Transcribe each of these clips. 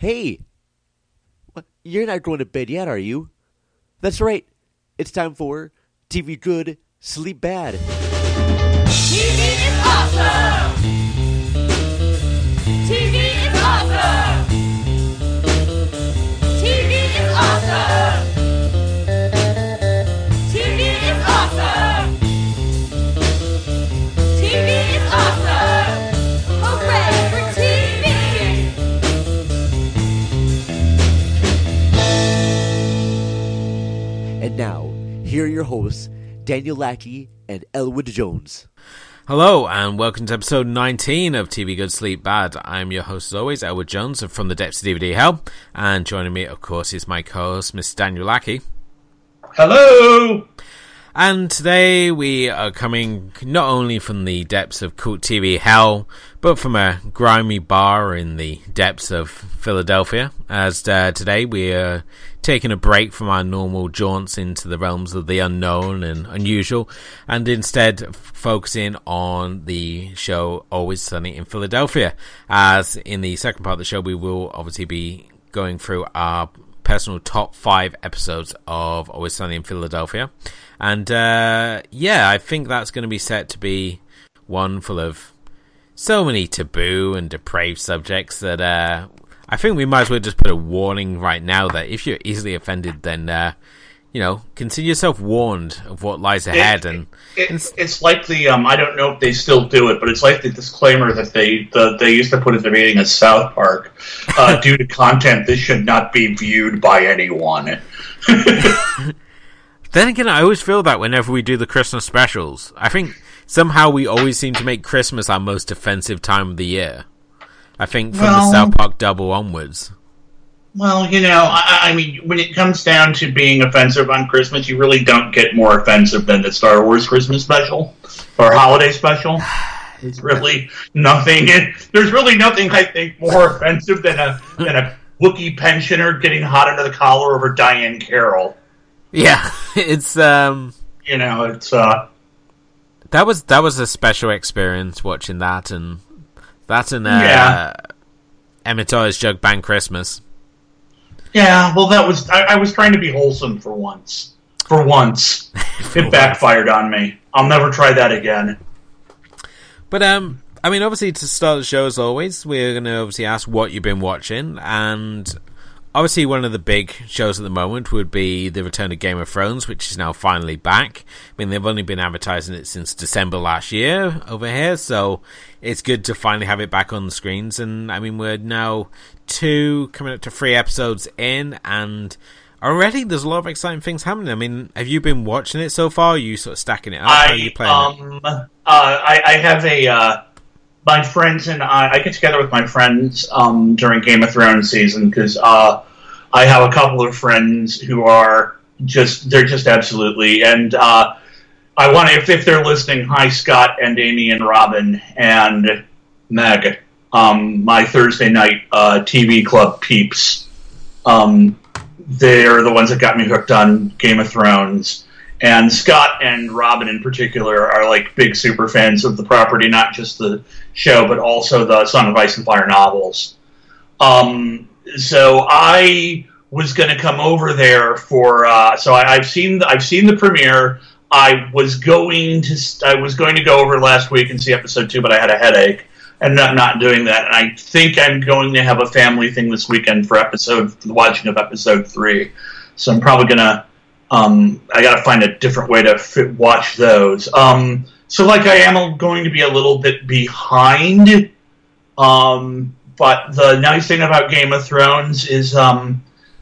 Hey, you're not going to bed yet, are you? That's right. It's time for TV Good, Sleep Bad. TV is awesome! TV is awesome! TV is awesome! TV is awesome! TV is awesome! Hooray for TV! And now, here are your hosts, Daniel Lackey and Elwood Jones. Hello and welcome to episode 19 of TV Good Sleep Bad. I'm your host as always, Elwood Jones from the depths of DVD Hell, and joining me of course is my co-host Mr. Daniel Lackey. Hello! And today we are coming not only from the depths of cult TV hell, but from a grimy bar in the depths of Philadelphia, as today we are taking a break from our normal jaunts into the realms of the unknown and unusual, and instead focusing on the show Always Sunny in Philadelphia. As in the second part of the show, we will obviously be going through our personal top 5 episodes of Always Sunny in Philadelphia. And I think that's going to be set to be one full of so many taboo and depraved subjects that I think we might as well just put a warning right now that if you're easily offended, then consider yourself warned of what lies ahead. It's like the I don't know if they still do it, but it's like the disclaimer that they used to put at the beginning of South Park. Due to content, this should not be viewed by anyone. Then again, I always feel that whenever we do the Christmas specials, I think somehow we always seem to make Christmas our most offensive time of the year. I think from the South Park double onwards. Well, I mean, when it comes down to being offensive on Christmas, you really don't get more offensive than the Star Wars Christmas special or holiday special. There's really nothing. There's really nothing I think more offensive than a Wookiee pensioner getting hot under the collar over Diane Carroll. Yeah, it's it's that was a special experience watching that and Emmett Otter's Jug Band Christmas. Yeah, well, I was trying to be wholesome for once. It backfired on me. I'll never try that again. But obviously to start the show as always, we're going to obviously ask what you've been watching, and obviously one of the big shows at the moment would be the return of Game of Thrones, which is now finally back. I mean, they've only been advertising it since December last year over here, so it's good to finally have it back on the screens. And I mean, we're now coming up to 3 episodes in, and already there's a lot of exciting things happening. I mean, have you been watching it so far? Or are you sort of stacking it up? How are you playing it? I have my friends and I get together with my friends during Game of Thrones season because I have a couple of friends who are they're just absolutely, and I want to, if they're listening, hi Scott and Amy and Robin and Meg, my Thursday night TV club peeps. They're the ones that got me hooked on Game of Thrones. And Scott and Robin in particular are like big super fans of the property, not just the show, but also the Song of Ice and Fire novels. So I was going to come over there for. So I've seen the premiere. I was going to go over last week and see episode 2, but I had a headache, and I'm not doing that. And I think I'm going to have a family thing this weekend for the watching of episode 3. So I'm probably gonna. I got to find a different way to watch those. So like I am going to be a little bit behind. But the nice thing about Game of Thrones is that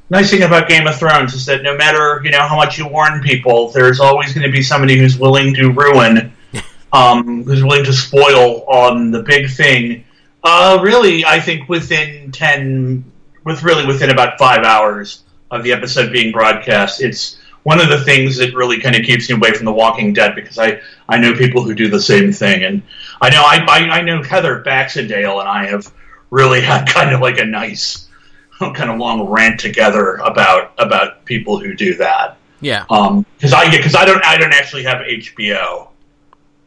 no matter how much you warn people, there's always going to be somebody who's willing to ruin, who's willing to spoil on the big thing. Really, I think within about 5 hours of the episode being broadcast, it's one of the things that really kind of keeps me away from The Walking Dead, because I know people who do the same thing, and I know Heather Baxendale and I have really had kind of like a nice kind of long rant together about people who do that. Yeah. Because I don't actually have HBO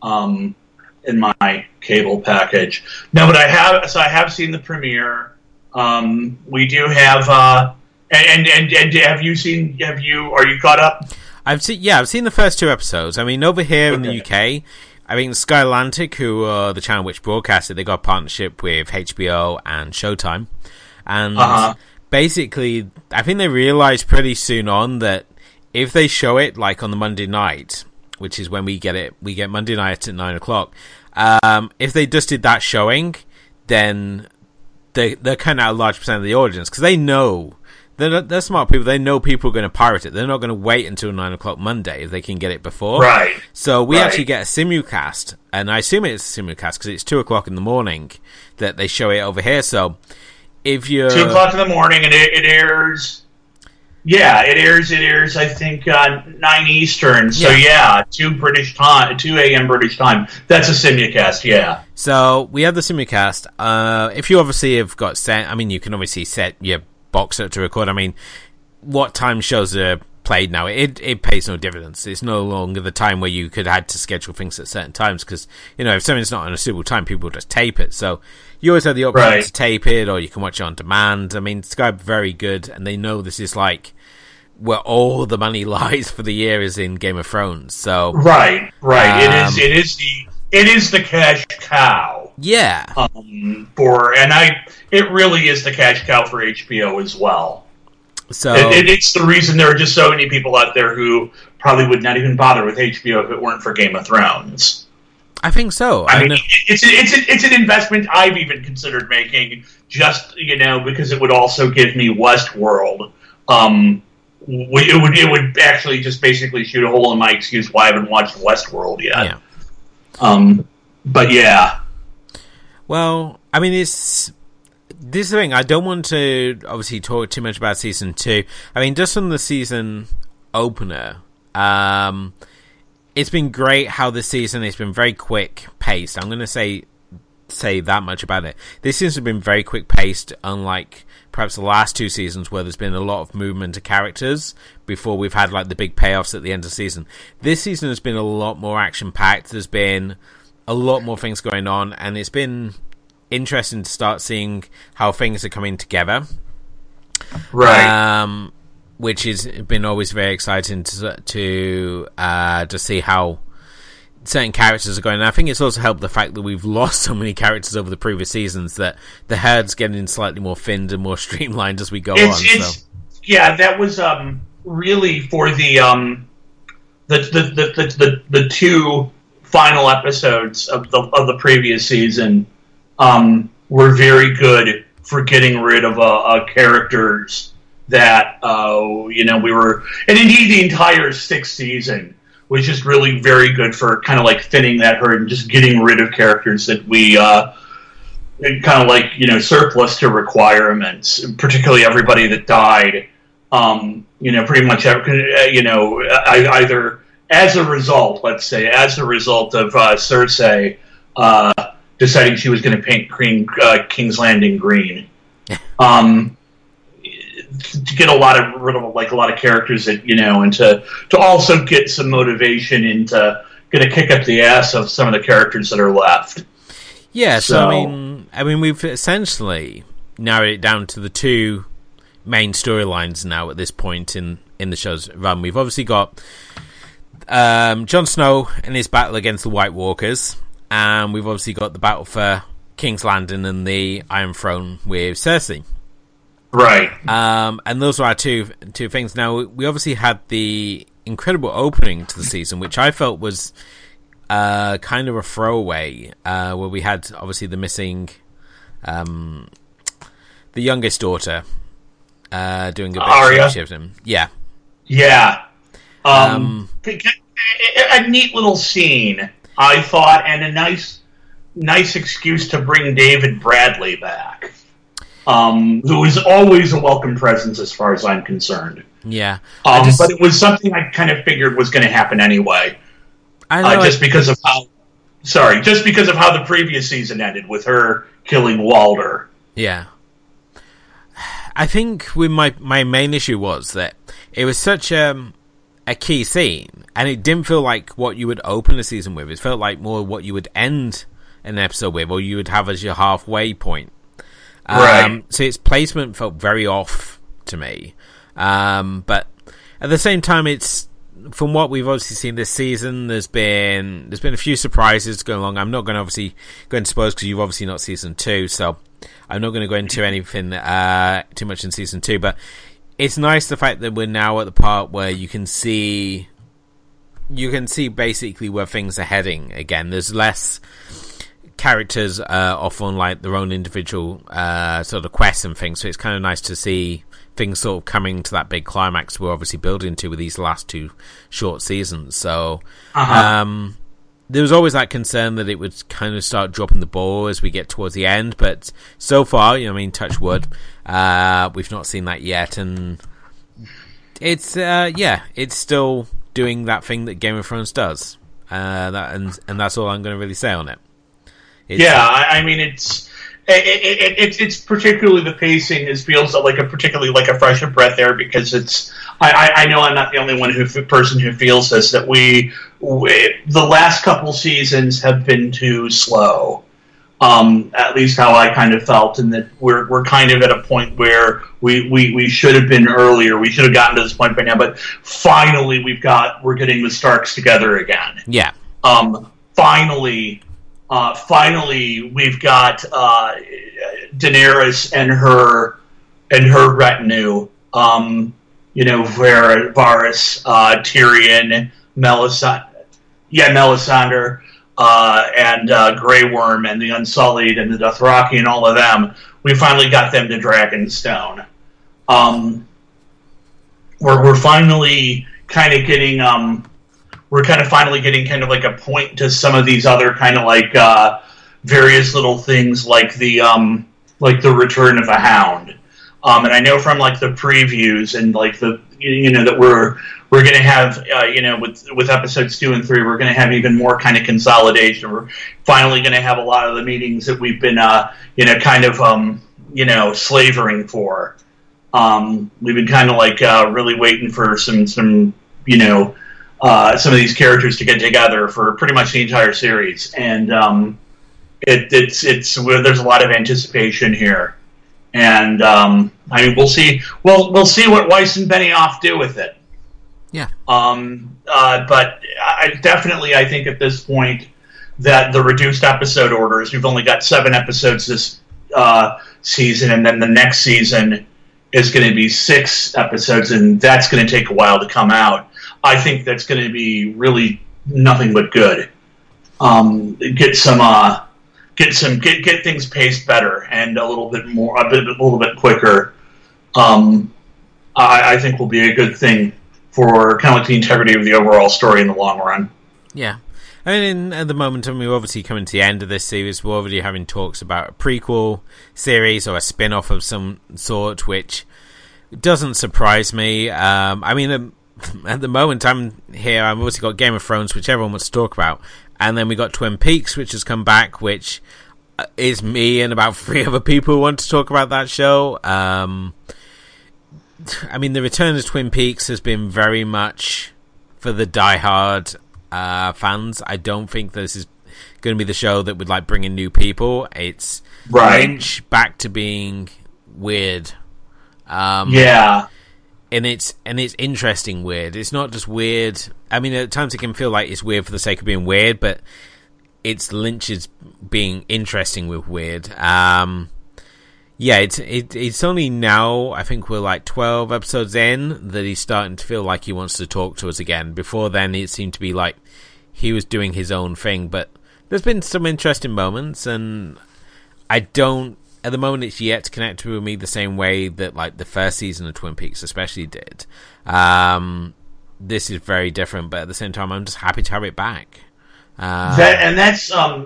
in my cable package. No, but I have seen the premiere. We do have, and are you caught up? I've seen the first 2 episodes. I mean, over here in the UK, I mean, Sky Atlantic, who are the channel which broadcast it, they got a partnership with HBO and Showtime. And basically, I think they realized pretty soon on that if they show it, like, on the Monday night, which is when we get Monday night at 9 o'clock, if they just did that showing, then they're cutting out a large percent of the audience, because they know... They're smart people. They know people are going to pirate it. They're not going to wait until 9 o'clock Monday if they can get it before. Right. So we actually get a simulcast, and I assume it's a simulcast because it's 2 o'clock in the morning that they show it over here. So if you're 2 o'clock in the morning, and it airs. Yeah, it airs. I think 9 Eastern. So 2 British time, 2 a.m. British time. That's a simulcast. Yeah. So we have the simulcast. If you obviously have got set, I mean, you can obviously set your box set to record. I mean, what time shows are played now? It pays no dividends. It's no longer the time where you could had to schedule things at certain times, because if something's not on a suitable time, people just tape it. So you always have the option to tape it, or you can watch it on demand. I mean, Sky are very good, and they know this is like where all the money lies for the year is in Game of Thrones. So right. It is the cash cow. Yeah. It really is the cash cow for HBO as well. So it's the reason there are just so many people out there who probably would not even bother with HBO if it weren't for Game of Thrones. I think so. I mean, it's an investment I've even considered making, just because it would also give me Westworld. It would actually just basically shoot a hole in my excuse why I haven't watched Westworld yet. Yeah. But yeah. Well, I mean, this is the thing. I don't want to obviously talk too much about season 2. I mean, just from the season opener, it's been great how this season has been very quick paced. I'm going to say that much about it. This season has been very quick paced, unlike perhaps the last 2 seasons where there's been a lot of movement of characters before we've had like the big payoffs at the end of the season. This season has been a lot more action packed. There's been a lot more things going on, and it's been interesting to start seeing how things are coming together. Right. Which has been always very exciting to see how certain characters are going. And I think it's also helped the fact that we've lost so many characters over the previous seasons that the herd's getting slightly more thinned and more streamlined as we go on. Yeah, that was really for the 2 final episodes of the previous season were very good for getting rid of characters that we were, and indeed the entire 6th season was just really very good for kind of like thinning that herd and just getting rid of characters that we kind of like surplus to requirements, particularly everybody that died. Pretty much either as a result, let's say, of Cersei deciding she was going to paint King's Landing green, to get rid of a lot of characters that and to also get some motivation into going to kick up the ass of some of the characters that are left. Yeah, so I mean, we've essentially narrowed it down to the 2 main storylines now at this point in the show's run. We've obviously got Jon Snow and his battle against the White Walkers, and we've obviously got the battle for King's Landing and the Iron Throne with Cersei. Right. And those are our two things. Now, we obviously had the incredible opening to the season, which I felt was kind of a throwaway, where we had obviously the missing, the youngest daughter doing a bit of shifting. Yeah. Yeah. A neat little scene, I thought, and a nice excuse to bring David Bradley back. Who is always a welcome presence as far as I'm concerned. Yeah. But it was something I kind of figured was going to happen anyway. Just because of how the previous season ended with her killing Walder. Yeah. I think with my main issue was that it was such a key scene, and it didn't feel like what you would open a season with. It felt like more what you would end an episode with, or you would have as your halfway point. Right. So its placement felt very off to me. But at the same time, it's from what we've obviously seen this season. There's been a few surprises going along. I'm not going to obviously go into spoilers because you've obviously not season 2, so I'm not going to go into anything too much in season 2. But it's nice the fact that we're now at the part where you can see basically where things are heading again. There's less characters off on like their own individual sort of quests and things, so it's kind of nice to see things sort of coming to that big climax we're obviously building to with these last 2 short seasons. So there was always that concern that it would kind of start dropping the ball as we get towards the end, but so far, touch wood, we've not seen that yet, and it's it's still doing that thing that Game of Thrones does, and that's all I'm going to really say on it. I mean, it's particularly the pacing feels like a fresh of breath there, because it's. I know I'm not the only person who feels this, that the last couple seasons have been too slow. At least how I kind of felt, and that we're kind of at a point where we should have been earlier. We should have gotten to this point by now, but finally we're getting the Starks together again. Yeah. Finally, we've got Daenerys and her retinue. Varys, Tyrion, Melisandre, and Grey Worm, and the Unsullied, and the Dothraki, and all of them. We finally got them to Dragonstone. We're finally kind of getting kind of like a point to some of these other kind of like various little things, like the return of the Hound. And I know from like the previews and like the that we're going to have with episodes 2 and 3, we're going to have even more kind of consolidation. We're finally going to have a lot of the meetings that we've been slavering for. We've been kind of like really waiting for some of these characters to get together for pretty much the entire series, and there's a lot of anticipation here. And we'll see. We'll see what Weiss and Benioff do with it. Yeah. But I think at this point that the reduced episode orders. We've only got 7 episodes this season, and then the next season is going to be 6 episodes, and that's going to take a while to come out. I think that's going to be really nothing but good. Get things paced better and a little bit quicker. I think will be a good thing for kind of like the integrity of the overall story in the long run. Yeah. I mean, at the moment, we're obviously coming to the end of this series. We're already having talks about a prequel series or a spin-off of some sort, which doesn't surprise me. At the moment I'm here, I've obviously got Game of Thrones, which everyone wants to talk about, and then we got Twin Peaks, which has come back, which is me and about 3 other people who want to talk about that show. The return of Twin Peaks has been very much for the diehard fans. I don't think this is going to be the show that would like bring in new people. It's Lynch back to being weird. Yeah. And it's interesting weird. It's not just weird. At times it can feel like it's weird for the sake of being weird, but it's Lynch's being interesting with weird. It's only now, I think we're like 12 episodes in, that he's starting to feel like he wants to talk to us again. Before then, it seemed to be like he was doing his own thing, but there's been some interesting moments, and at the moment, it's yet to connect with me the same way that like the first season of Twin Peaks especially did. This is very different, but at the same time, I'm just happy to have it back. I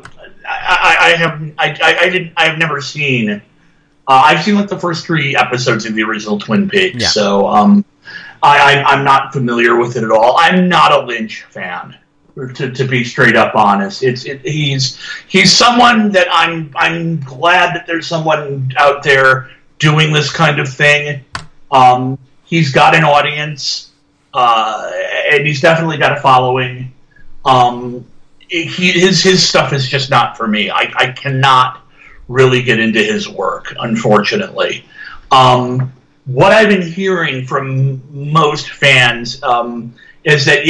have never seen. I've seen like the first 3 episodes of the original Twin Peaks, so I'm not familiar with it at all. I'm not a Lynch fan, to be straight up honest. He's someone that I'm glad that there's someone out there doing this kind of thing. He's got an audience, and he's definitely got a following. His stuff is just not for me. I cannot really get into his work, unfortunately. What I've been hearing from most fans is that,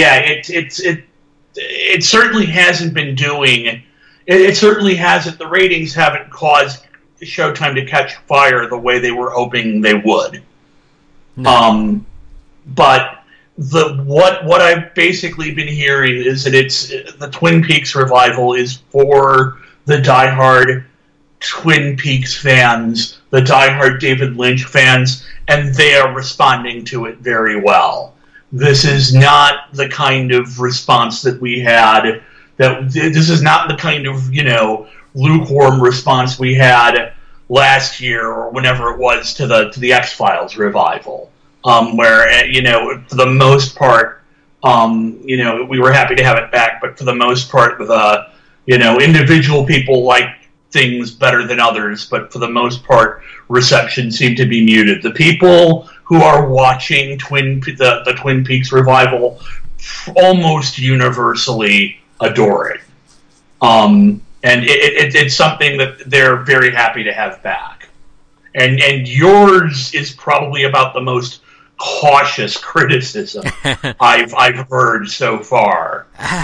it certainly hasn't been doing. It certainly hasn't. The ratings haven't caused Showtime to catch fire the way they were hoping they would. No. But what I've basically been hearing is that the Twin Peaks revival is for the diehard Twin Peaks fans, the diehard David Lynch fans, and they are responding to it very well. This is not the kind of response that we had. This is not the kind of, lukewarm response we had last year or whenever it was to the X-Files revival, where, for the most part, we were happy to have it back, but for the most part, individual people like things better than others, but for the most part, reception seemed to be muted. The people who are watching the Twin Peaks revival almost universally adore it. And it's something that they're very happy to have back. And yours is probably about the most cautious criticism I've heard so far.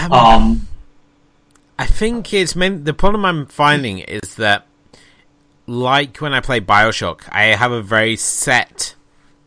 I think the problem I'm finding is that, like when I play BioShock, I have a very set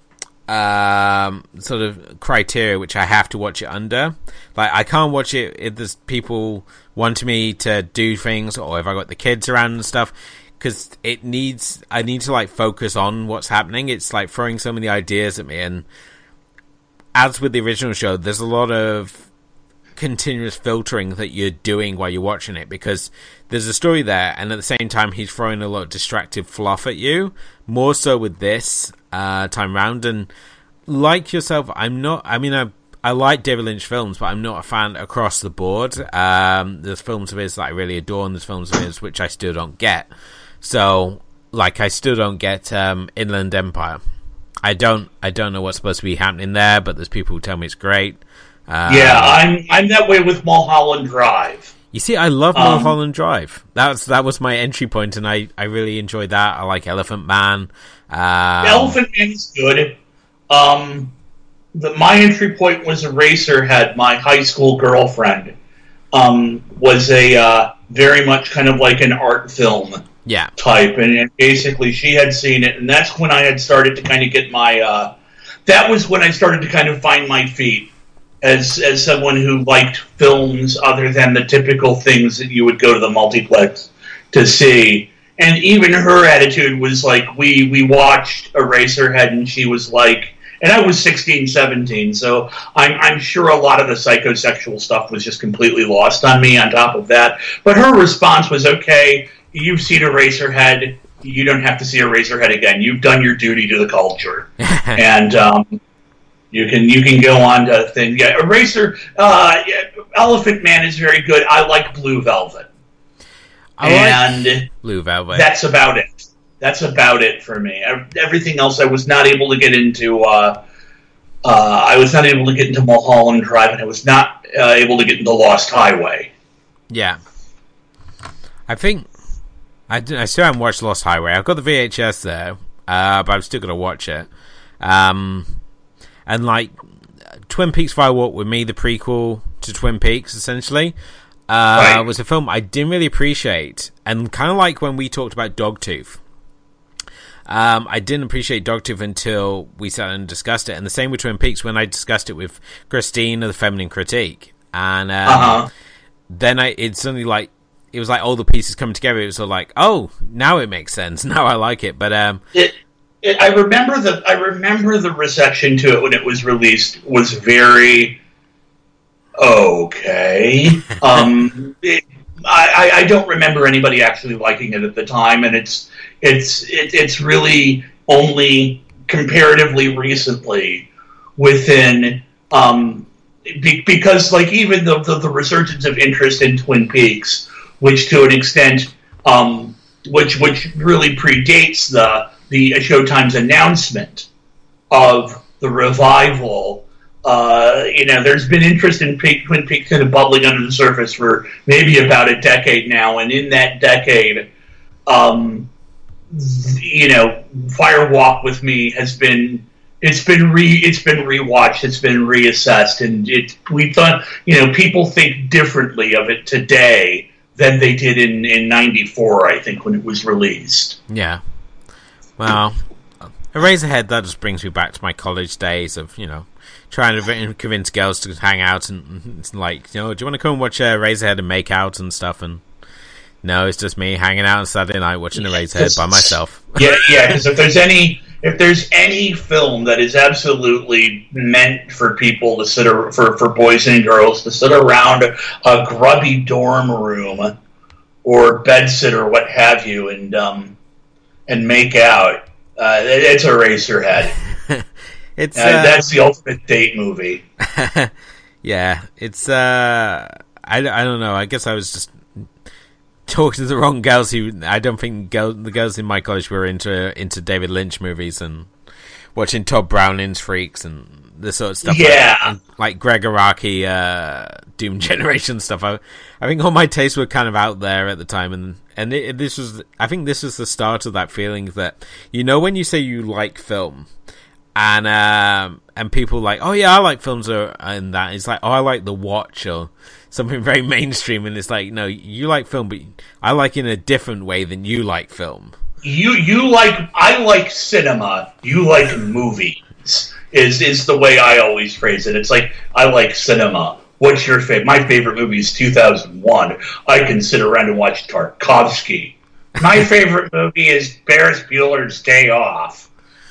sort of criteria which I have to watch it under. Like, I can't watch it if there's people wanting me to do things, or if I got the kids around and stuff, because I need to focus on what's happening. It's like throwing so many ideas at me, and as with the original show, there's a lot of continuous filtering that you're doing while you're watching it, because there's a story there, and at the same time he's throwing a lot of distractive fluff at you, more so with this time round. And like yourself, I like David Lynch films, but I'm not a fan across the board. There's films of his that I really adore, and there's films of his which I still don't get. So, I still don't get Inland Empire. I don't know what's supposed to be happening there, but there's people who tell me it's great. I'm that way with Mulholland Drive. You see, I love Mulholland Drive. That was my entry point, and I really enjoyed that. I like Elephant Man. Elephant Man is good. My entry point was Eraserhead. My high school girlfriend was a very much kind of like an art film type, and basically she had seen it, and that's when I had started to kind of get my. That was when I started to kind of find my feet as someone who liked films other than the typical things that you would go to the multiplex to see. And even her attitude was like, we watched Eraserhead, and she was like, and I was 16, 17, so I'm sure a lot of the psychosexual stuff was just completely lost on me on top of that. But her response was, okay, you've seen Eraserhead, you don't have to see Eraserhead again. You've done your duty to the culture. And you can go on to things. Yeah, Elephant Man is very good. I like Blue Velvet. I like Blue Velvet. That's about it. That's about it for me. Everything else I was not able to get into. I was not able to get into Mulholland Drive, and I was not able to get into Lost Highway. Yeah. I think I still haven't watched Lost Highway. I've got the VHS there, but I'm still going to watch it. And Twin Peaks Fire Walk with Me, the prequel to Twin Peaks, essentially, was a film I didn't really appreciate. And kind of like when we talked about Dogtooth. I didn't appreciate Dogtooth until we sat and discussed it. And the same with Twin Peaks when I discussed it with Christine of the Feminine Critique. And then it suddenly it was like all the pieces coming together. It was all like, oh, now it makes sense. Now I like it. But I remember the reception to it when it was released was very okay. I don't remember anybody actually liking it at the time, and it's really only comparatively recently within because even the resurgence of interest in Twin Peaks, which to an extent which really predates the Showtime's announcement of the revival. There's been interest in Twin Peaks kind of bubbling under the surface for maybe about a decade now, and in that decade, Fire Walk with Me has been rewatched, it's been reassessed, and we thought people think differently of it today than they did in '94, I think, when it was released. Yeah. Well, Eraserhead, that just brings me back to my college days of trying to convince girls to hang out, and it's like, do you want to come and watch Eraserhead and make out and stuff? And no, it's just me hanging out on Saturday night watching Eraserhead by myself. Yeah, because if there's any film that is absolutely meant for people to for boys and girls to sit around a grubby dorm room or bedsit or what have you and make out, it's Eraserhead. That's the ultimate date movie. Yeah, it's I don't know. I guess I was just talking to the wrong girls who I don't think the girls in my college were into David Lynch movies and watching Todd Browning's Freaks and this sort of stuff. Yeah, like Greg Araki, Doom Generation stuff. I think all my tastes were kind of out there at the time, and this was the start of that feeling that when you say you like film. And people like, oh yeah, I like films and that. It's like, oh, I like The Watch or something very mainstream, and it's like, no, you like film, but I like in a different way than you like film. I like cinema. You like movies. Is the way I always phrase it. It's like, I like cinema. What's your favorite? My favorite movie is 2001. I can sit around and watch Tarkovsky. My favorite movie is Ferris Bueller's Day Off.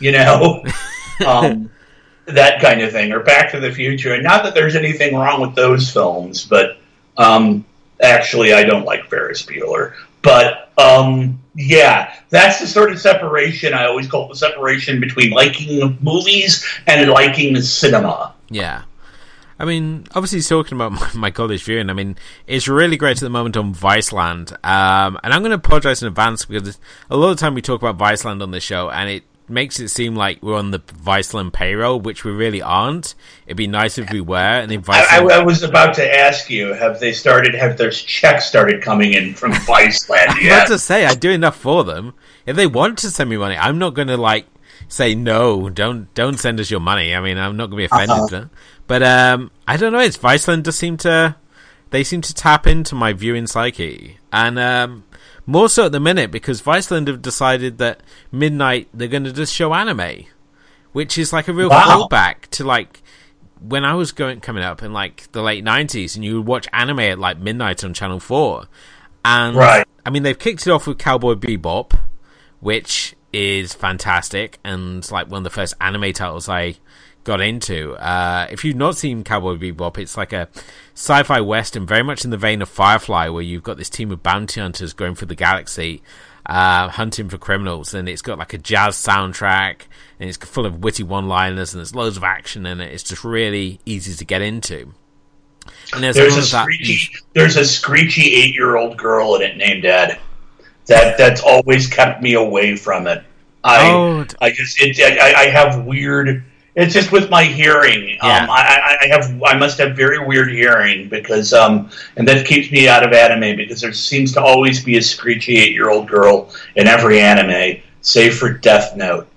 That kind of thing, or Back to the Future. And not that there's anything wrong with those films, but actually I don't like Ferris Bueller. But yeah, that's the sort of separation. I always call it the separation between liking movies and liking the cinema. Yeah. I mean, obviously he's talking about my college viewing. I mean, it's really great at the moment on Viceland. And I'm going to apologize in advance because a lot of the time we talk about Viceland on the show and it makes it seem like we're on the Viceland payroll, which we really aren't. It'd be nice if we were. And I was about to ask you, have their checks started coming in from Viceland yet? I have to say, I do enough for them. If they want to send me money, I'm not going to say no, don't send us your money. I mean, I'm not going to be offended. But I don't know, it's Viceland they seem to tap into my viewing psyche. And more so at the minute, because Viceland have decided that midnight they're going to just show anime, which is like a real throwback to when I was coming up in the late 90s, and you would watch anime at midnight on Channel 4. And right. I mean, they've kicked it off with Cowboy Bebop, which is fantastic, and one of the first anime titles I got into. If you've not seen Cowboy Bebop, it's like a sci-fi western, very much in the vein of Firefly, where you've got this team of bounty hunters going through the galaxy, hunting for criminals, and it's got a jazz soundtrack, and it's full of witty one-liners, and there's loads of action in it. It's just really easy to get into. And there's a screechy 8-year-old girl in it named Ed. That's always kept me away from it. I have weird. It's just with my hearing. Yeah. I must have very weird hearing because and that keeps me out of anime because there seems to always be a screechy 8-year-old girl in every anime, save for Death Note.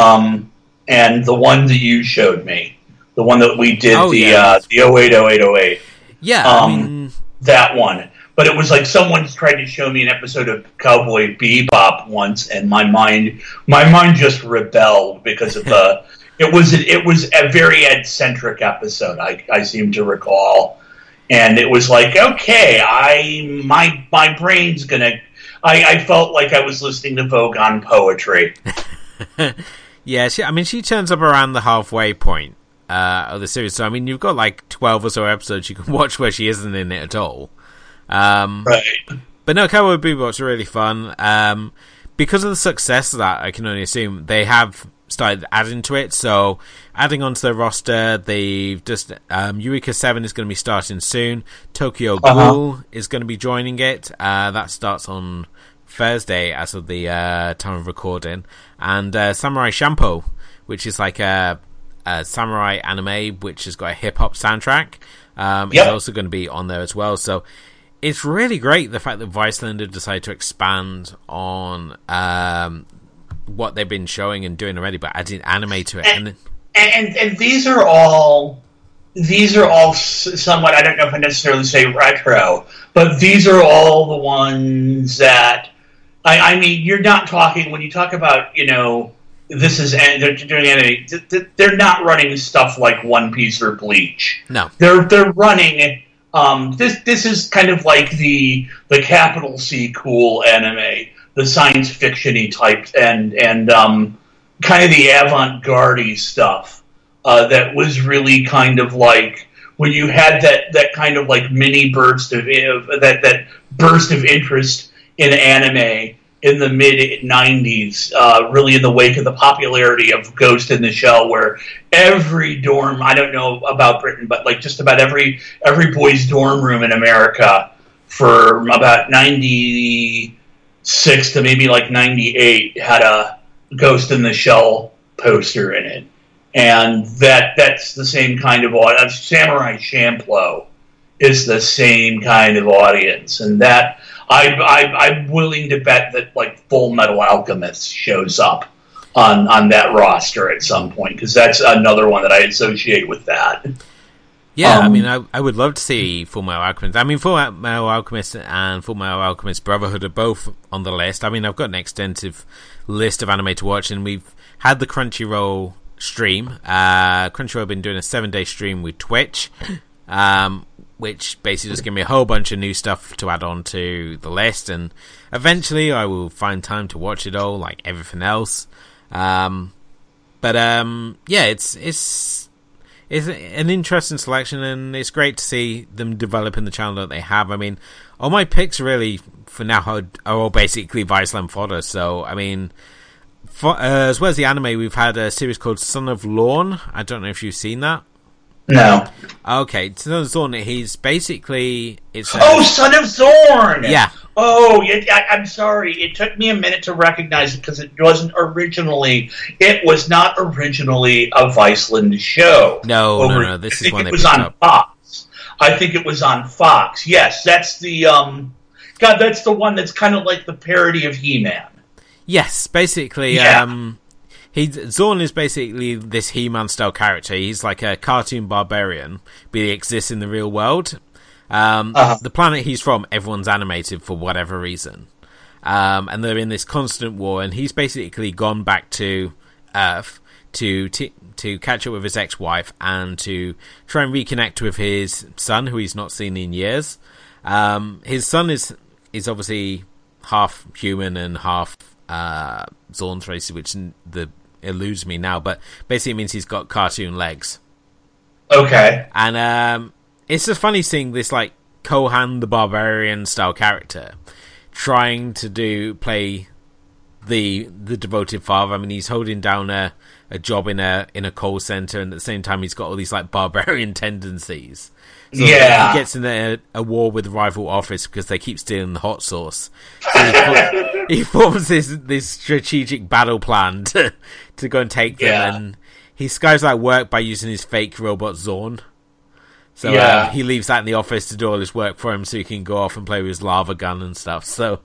And the one that you showed me, the one that we did, the 080808. Yeah, that one. But it was like someone's tried to show me an episode of Cowboy Bebop once, and my mind just rebelled because of the. It was a very Ed-centric episode. I seem to recall, and it was like, okay, my brain's gonna. I felt like I was listening to Vogon poetry. Yeah, she turns up around the halfway point of the series. So I mean, you've got 12 or so episodes you can watch where she isn't in it at all. Right. But no, Cowboy Bebop's really fun. Because of the success of that, I can only assume they have started adding to it. So adding onto their roster, they've just Eureka 7 is going to be starting soon. Tokyo Ghoul is going to be joining it. That starts on Thursday as of the time of recording. And Samurai Champloo, which is like a samurai anime which has got a hip hop soundtrack, is also going to be on there as well. So it's really great the fact that Viceland have decided to expand on what they've been showing and doing already, but adding anime to it. And these are all somewhat, I don't know if I necessarily say retro, but these are all the ones that, I mean, you're not talking, when you talk about, this is, they're doing anime, they're not running stuff like One Piece or Bleach. No. They're running, this is kind of like the capital C cool anime, the science fiction-y types, and kind of the avant-garde stuff that was really kind of like when you had that kind of like mini burst of that burst of interest in anime in the mid 90s, really in the wake of the popularity of Ghost in the Shell, where every dorm, I don't know about Britain, but like just about every boys' dorm room in America for about 96 to maybe like 98 had a Ghost in the Shell poster in it. And that's the same kind of audience. Samurai Champloo is the same kind of audience, and that I'm willing to bet that like Full Metal Alchemist shows up on that roster at some point, because that's another one that I associate with that. Yeah, I mean, I would love to see Full Metal Alchemist. I mean, Full Metal Alchemist and Full Metal Alchemist Brotherhood are both on the list. I mean, I've got an extensive list of anime to watch, and we've had the Crunchyroll stream. Crunchyroll have been doing a 7-day stream with Twitch, which basically just give me a whole bunch of new stuff to add on to the list, and eventually I will find time to watch it all, like everything else. Yeah, it's an interesting selection, and it's great to see them developing the channel that they have. I mean, all my picks really for now are all basically Viceland fodder. So I mean, as well as the anime, we've had a series called Son of Lorne. I don't know if you've seen that. No. Okay, Son of Zorn. He's basically Son of Zorn. Yeah. Oh, I'm sorry. It took me a minute to recognize it because it was not originally a Viceland show. No. This is one they picked up. Fox. I think it was on Fox. Yes, that's the that's the one that's kind of like the parody of He-Man. Yes, basically. Yeah. Zorn is basically this He-Man style character. He's like a cartoon barbarian, but he exists in the real world. The planet he's from, everyone's animated for whatever reason. And they're in this constant war, and he's basically gone back to Earth to catch up with his ex-wife and to try and reconnect with his son, who he's not seen in years. His son is obviously half human and half Zorn's race, which eludes me now, but basically it means he's got cartoon legs. Okay. And it's just funny seeing this like Kohan the Barbarian style character trying to play the devoted father. I mean, he's holding down a job in a call center, and at the same time he's got all these like barbarian tendencies. So he gets in a war with the rival office because they keep stealing the hot sauce. So he forms this strategic battle plan to go and take them, and he skies out work by using his fake robot Zorn. So he leaves that in the office to do all his work for him, so he can go off and play with his lava gun and stuff. So,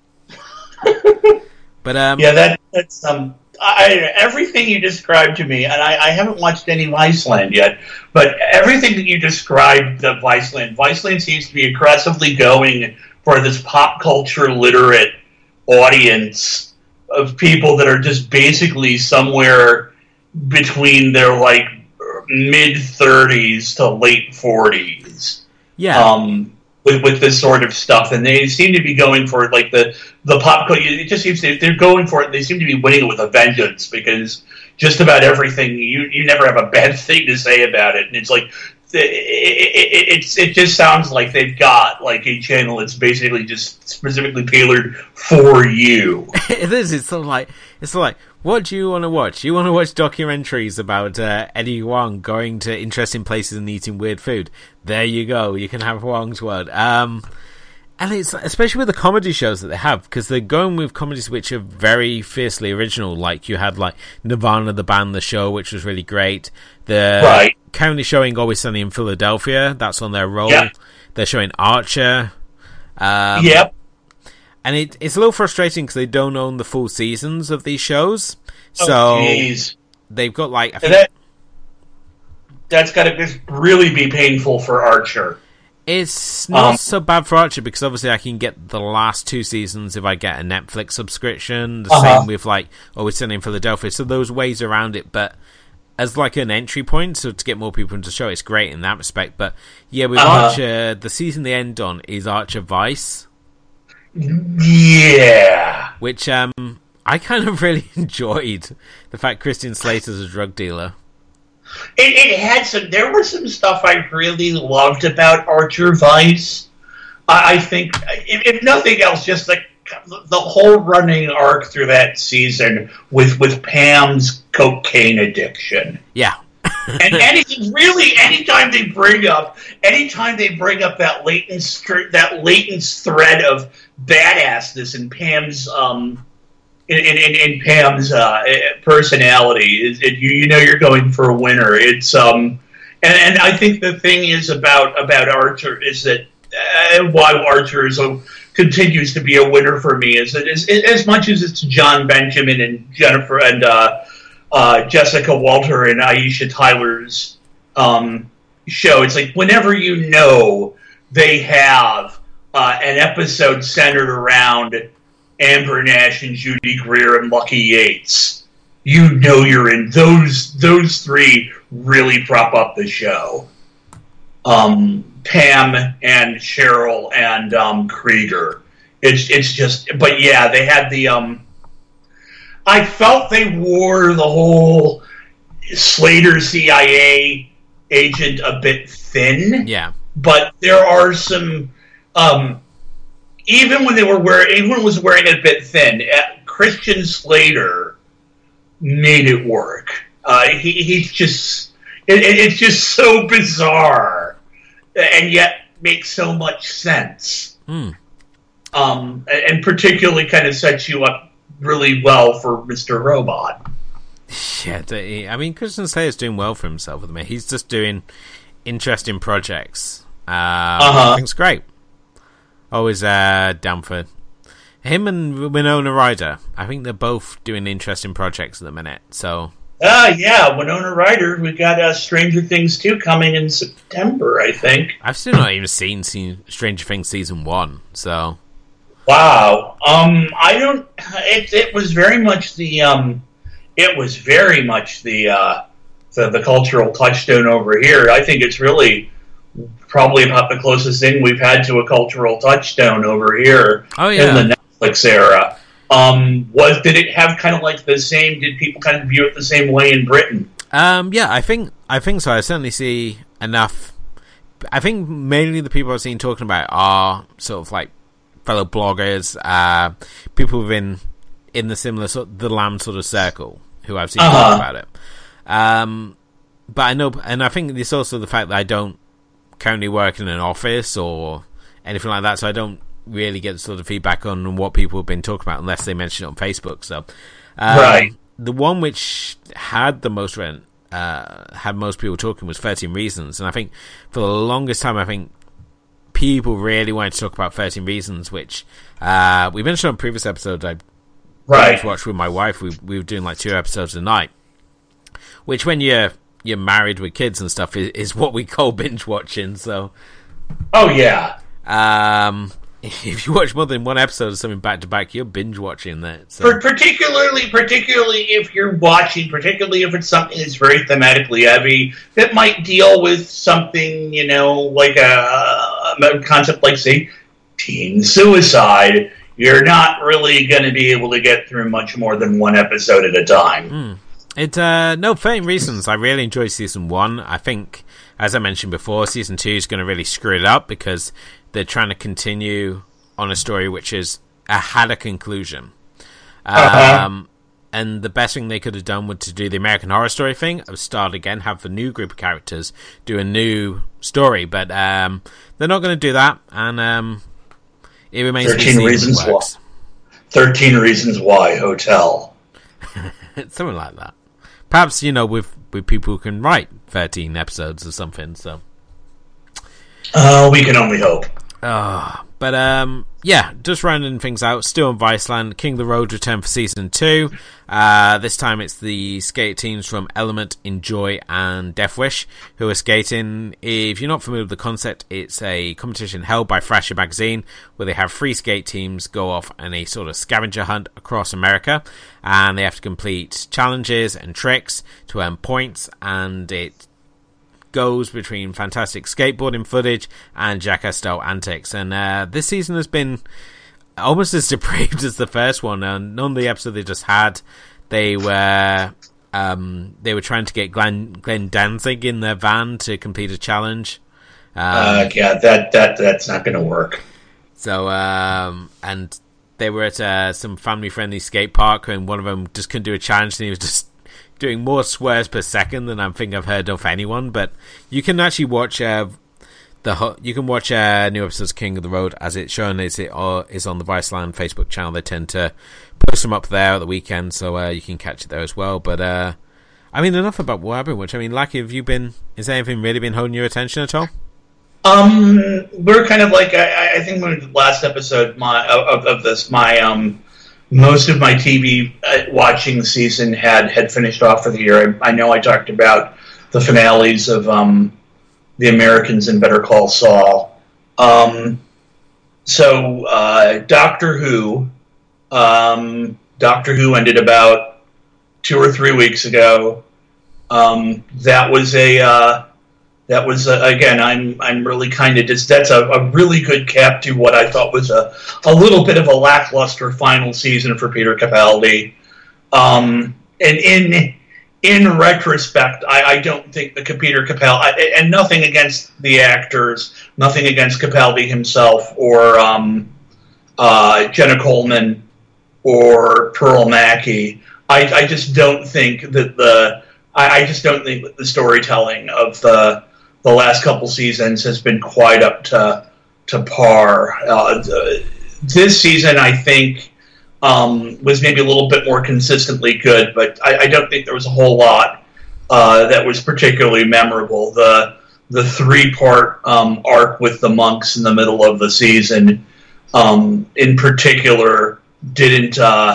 but that's everything you described to me, and I haven't watched any Viceland yet, but everything that you described of Viceland seems to be aggressively going for this pop culture literate audience of people that are just basically somewhere between their like mid-30s to late 40s. Yeah. With this sort of stuff, and they seem to be going for like the pop culture. It just seems they're going for it. They seem to be winning it with a vengeance, because just about everything you never have a bad thing to say about it, and it's like it just sounds like they've got like a channel that's basically just specifically tailored for you. It is. It's sort of like what do you want to watch? You want to watch documentaries about Eddie Huang going to interesting places and eating weird food? There you go. You can have Huang's World. And it's especially with the comedy shows that they have, because they're going with comedies which are very fiercely original. Like you had like Nirvana the band, the show, which was really great. They're currently showing Always Sunny in Philadelphia. That's on their roll. Yeah. They're showing Archer. Yep. And it's a little frustrating because they don't own the full seasons of these shows. So jeez. They've got like... That's got to just really be painful for Archer. It's not so bad for Archer because obviously I can get the last 2 seasons if I get a Netflix subscription. The same with like Always Sunny in Philadelphia. So those ways around it, but as like an entry point, so to get more people into the show, it's great in that respect. But yeah, with Archer, the season they end on is Archer Vice. Yeah. Which I kind of really enjoyed the fact Christian Slater's a drug dealer. It had there was some stuff I really loved about Archer Vice. I think, if nothing else, just the whole running arc through that season with Pam's cocaine addiction. Yeah. And anytime they bring up that latent thread of badassness in Pam's in Pam's personality, you know you're going for a winner. It's and I think the thing is about Archer is that why Archer continues to be a winner for me is that as much as it's John Benjamin and Jennifer and Jessica Walter and Aisha Tyler's show, it's like whenever you know they have an episode centered around Amber Nash and Judy Greer and Lucky Yates, you know you're in. Those 3 really prop up the show. Pam and Cheryl and Krieger. It's just, but yeah, they had the I felt they wore the whole Slater CIA agent a bit thin. Yeah. But there are some even when was wearing it a bit thin, Christian Slater made it work. He's just it's just so bizarre, and yet makes so much sense. And particularly kind of sets you up really well for Mr. Robot. Yeah, I mean, Christian Slater's doing well for himself with me. He's just doing interesting projects. I think it's great. Always down for him and Winona Ryder. I think they're both doing interesting projects at the minute. So, yeah, Winona Ryder. We got Stranger Things 2 coming in September, I think. I've still not even seen Stranger Things season 1. So, wow. I don't. It was very much the. It was very much the cultural touchstone over here. I think it's really probably about the closest thing we've had to a cultural touchstone over here in the Netflix era. Did it have kind of like the same? Did people kind of view it the same way in Britain? Yeah, I think so. I certainly see enough. I think mainly the people I've seen talking about are sort of like fellow bloggers, people within in the similar the Lamb sort of circle who I've seen talk about it. But I know, and I think it's also the fact that I don't currently work in an office or anything like that, so I don't really get sort of feedback on what people have been talking about unless they mention it on Facebook. So, right. The one which had the most had most people talking was 13 Reasons, and I think for the longest time, I think people really wanted to talk about 13 Reasons, which we mentioned on previous episodes. I watched with my wife. We were doing like 2 episodes a night, which when you're married with kids and stuff is what we call binge watching. So, oh yeah. If you watch more than one episode of something back to back, you're binge watching that. So. Particularly if you're watching, particularly if it's something that's very thematically heavy, that might deal with something, like a concept like, say, teen suicide. You're not really going to be able to get through much more than one episode at a time. 13 Reasons. I really enjoyed season 1. I think, as I mentioned before, season 2 is going to really screw it up because they're trying to continue on a story which had a conclusion. And the best thing they could have done was to do the American Horror Story thing, of start again, have the new group of characters do a new story. But they're not going to do that, and it remains 13 Reasons Why. 13 Reasons Why Hotel. Something like that. Perhaps, with people who can write 13 episodes or something, so. We can only hope. But yeah, just rounding things out, still on Viceland, King of the Road returned for Season 2. This time it's the skate teams from Element, Enjoy, and Death Wish who are skating. If you're not familiar with the concept, it's a competition held by Thrasher Magazine where they have 3 skate teams go off on a sort of scavenger hunt across America, and they have to complete challenges and tricks to earn points, and it goes between fantastic skateboarding footage and Jackass-style antics. And this season has been almost as depraved as the first one. None of the episodes they just had, they were trying to get Glenn Danzig in their van to complete a challenge. Yeah, that's not going to work. So, and they were at some family-friendly skate park, and one of them just couldn't do a challenge, and he was just doing more swears per second than I think I've heard of anyone. But you can actually watch new episodes of King of the Road as it's shown. Is on the Viceland Facebook channel. They tend to post them up there at the weekend, so you can catch it there as well. But I mean, enough about what I've been watching. I mean, Lucky, is anything really been holding your attention at all? We're kind of like I think when the last episode most of my TV watching season had finished off for the year. I know I talked about the finales of The Americans and Better Call Saul. So Doctor Who ended about 2 or 3 weeks ago. That was again. I'm really kind of just. That's a really good cap to what I thought was a little bit of a lackluster final season for Peter Capaldi. And in retrospect, I don't think the Peter Capaldi, and nothing against the actors, nothing against Capaldi himself or Jenna Coleman or Pearl Mackie. I just don't think that the storytelling of the last couple seasons has been quite up to par. This season, I think, was maybe a little bit more consistently good, but I don't think there was a whole lot that was particularly memorable. The 3-part arc with the monks in the middle of the season, in particular, didn't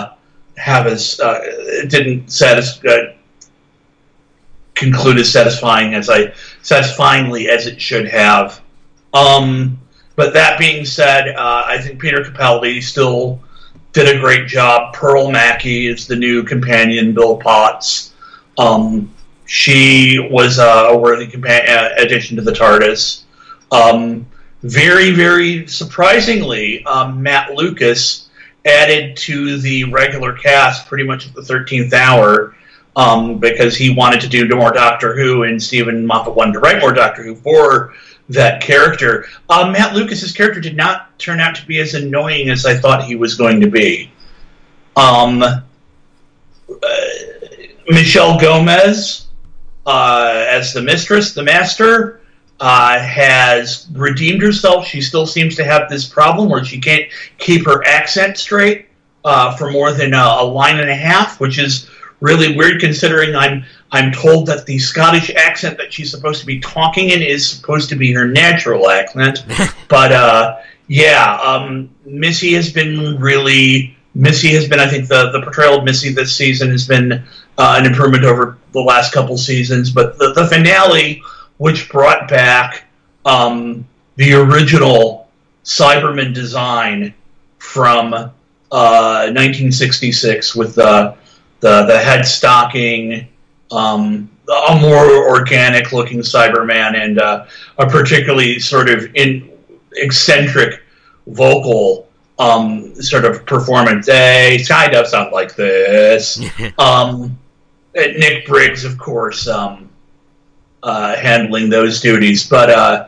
conclude as satisfyingly as it should have. But that being said, I think Peter Capaldi still did a great job. Pearl Mackie is the new companion, Bill Potts. She was a worthy addition to the TARDIS. Very, very surprisingly, Matt Lucas added to the regular cast pretty much at the 13th hour, because he wanted to do more Doctor Who, and Stephen Moffat wanted to write more Doctor Who for that character. Matt Lucas's character did not turn out to be as annoying as I thought he was going to be. Michelle Gomez, as the mistress, the master, has redeemed herself. She still seems to have this problem where she can't keep her accent straight for more than a line and a half, which is really weird considering I'm told that the Scottish accent that she's supposed to be talking in is supposed to be her natural accent. But Missy has been, I think the portrayal of Missy this season has been an improvement over the last couple seasons. But the finale, which brought back the original Cyberman design from 1966 with the head stocking, a more organic-looking Cyberman, and a particularly sort of eccentric vocal sort of performance. Hey, kind of sound like this. Nick Briggs, of course, handling those duties. But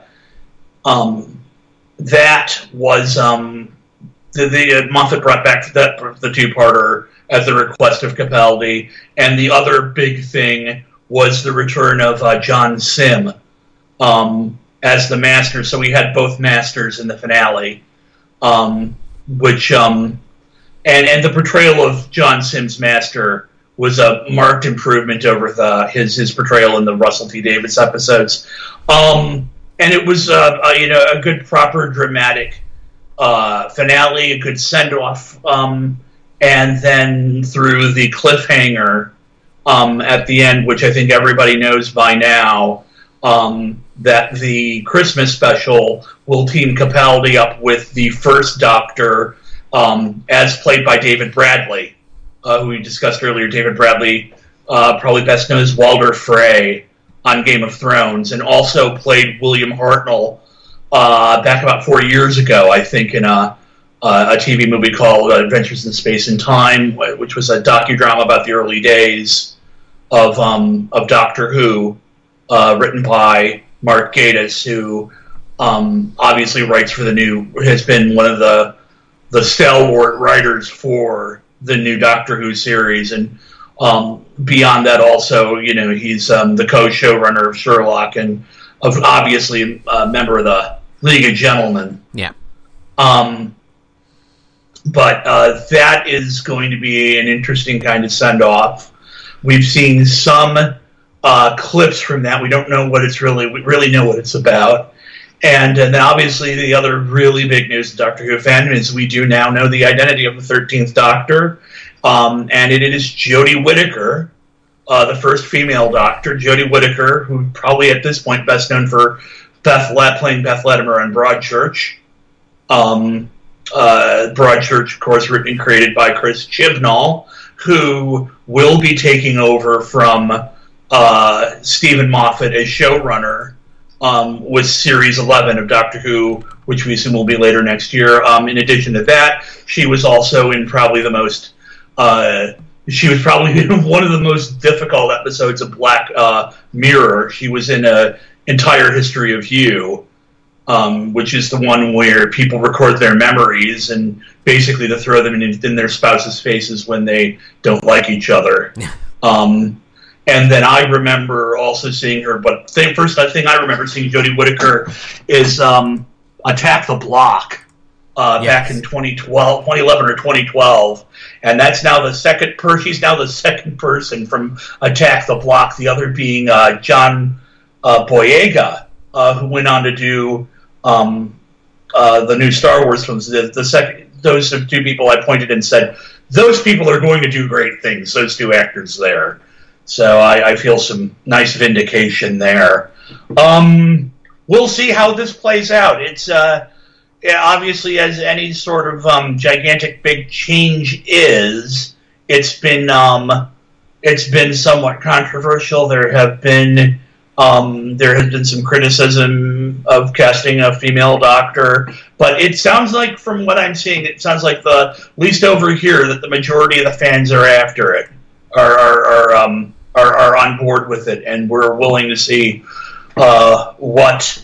that was the Moffat brought back the 2-parter at the request of Capaldi, and the other big thing was the return of John Sim as the Master. So we had both Masters in the finale, which and the portrayal of John Sim's Master was a marked improvement over his portrayal in the Russell T Davies episodes, and it was a good proper dramatic finale, a good send-off, and then through the cliffhanger at the end, which I think everybody knows by now, that the Christmas special will team Capaldi up with the first Doctor, as played by David Bradley, who we discussed earlier. David Bradley, probably best known as Walder Frey on Game of Thrones, and also played William Hartnell back about 4 years ago, I think, in a TV movie called Adventures in Space and Time, which was a docudrama about the early days of Doctor Who, written by Mark Gatiss, who obviously writes for has been one of the stalwart writers for the new Doctor Who series, and beyond that, also, he's the co-showrunner of Sherlock, and obviously a member of the League of Gentlemen. Yeah. But that is going to be an interesting kind of send-off. We've seen some clips from that. We don't know what it's we really know what it's about. And then obviously the other really big news to Doctor Who fan is we do now know the identity of the 13th Doctor, and it is Jodie Whittaker, the first female Doctor. Jodie Whittaker, who probably at this point best known for playing Beth Latimer on Broadchurch. Broadchurch, of course, written and created by Chris Chibnall, who will be taking over from Stephen Moffat as showrunner with Series 11 of Doctor Who, which we assume will be later next year. In addition to that, she was also in probably one of the most difficult episodes of Black Mirror. She was in a Entire History of You, which is the one where people record their memories and basically to throw them in their spouse's faces when they don't like each other. And then I remember also seeing her, but the first thing I remember seeing Jodie Whittaker is Attack the Block back in 2011 or 2012. And that's now the second she's now the second person from Attack the Block, the other being John Boyega, who went on to do the new Star Wars films. Those are two people I pointed and said, those people are going to do great things, those two actors there. So I feel some nice vindication there. We'll see how this plays out. It's obviously, as any sort of gigantic big change is, it's been somewhat controversial. There has been some criticism of casting a female Doctor, but it sounds like, from what I'm seeing, it sounds like at least over here, that the majority of the fans are after it, are on board with it, and we're willing to see what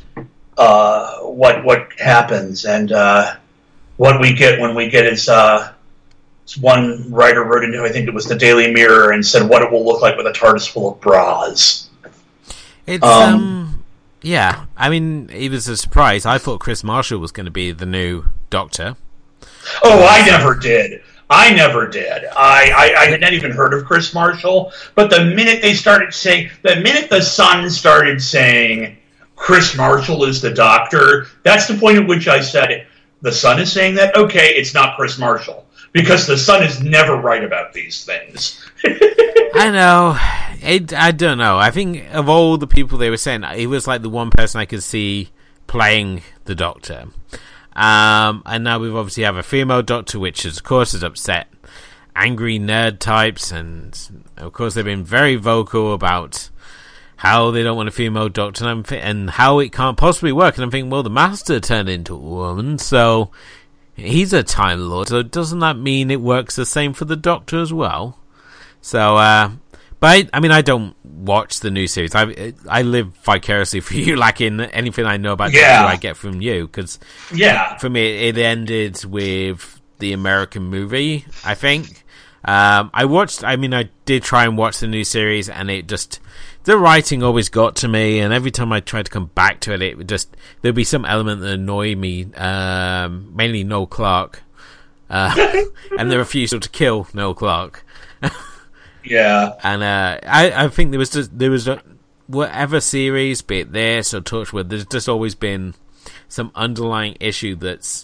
happens, and what we get when we get is one writer wrote into, I think it was the Daily Mirror, and said what it will look like with a TARDIS full of bras. It's yeah. I mean, it was a surprise. I thought Chris Marshall was going to be the new Doctor. Oh, I never did. I had not even heard of Chris Marshall. But the minute the Sun started saying Chris Marshall is the Doctor, that's the point at which I said it. The Sun is saying that? Okay, it's not Chris Marshall. Because the Sun is never right about these things. I know. I don't know. I think of all the people they were saying, he was like the one person I could see playing the Doctor. And now we've obviously have a female Doctor, which of course has upset angry nerd types, and of course they've been very vocal about how they don't want a female Doctor, and how it can't possibly work. And I'm thinking, well, the Master turned into a woman, so he's a Time Lord, so doesn't that mean it works the same for the Doctor as well? So, but I don't watch the new series. I live vicariously for you, like in anything I know about Doctor Who I get from you, because for me it ended with the American movie, I think. I did try and watch the new series, and it just, the writing always got to me, and every time I tried to come back to it, there'd be some element that annoyed me, mainly Noel Clarke, and the refusal to kill Noel Clarke. Yeah, and I think there was whatever series, be it this or Torchwood, there's just always been some underlying issue that's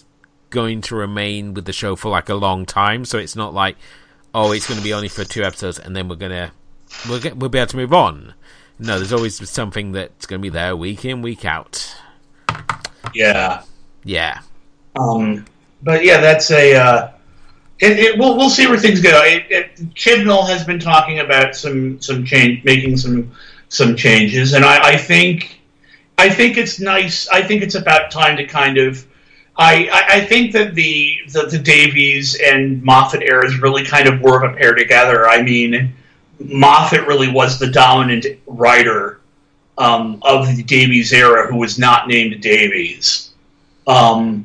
going to remain with the show for like a long time. So it's not like, oh, it's going to be only for 2 episodes and then we'll be able to move on. No, there's always something that's going to be there week in, week out. Yeah. Yeah. But yeah, that's we'll see where things go. Chibnall has been talking about some change, making some changes, and I think it's nice. I think it's about time to kind of. I think that the Davies and Moffat eras really kind of were of a pair together. I mean, Moffat really was the dominant writer of the Davies era, who was not named Davies, and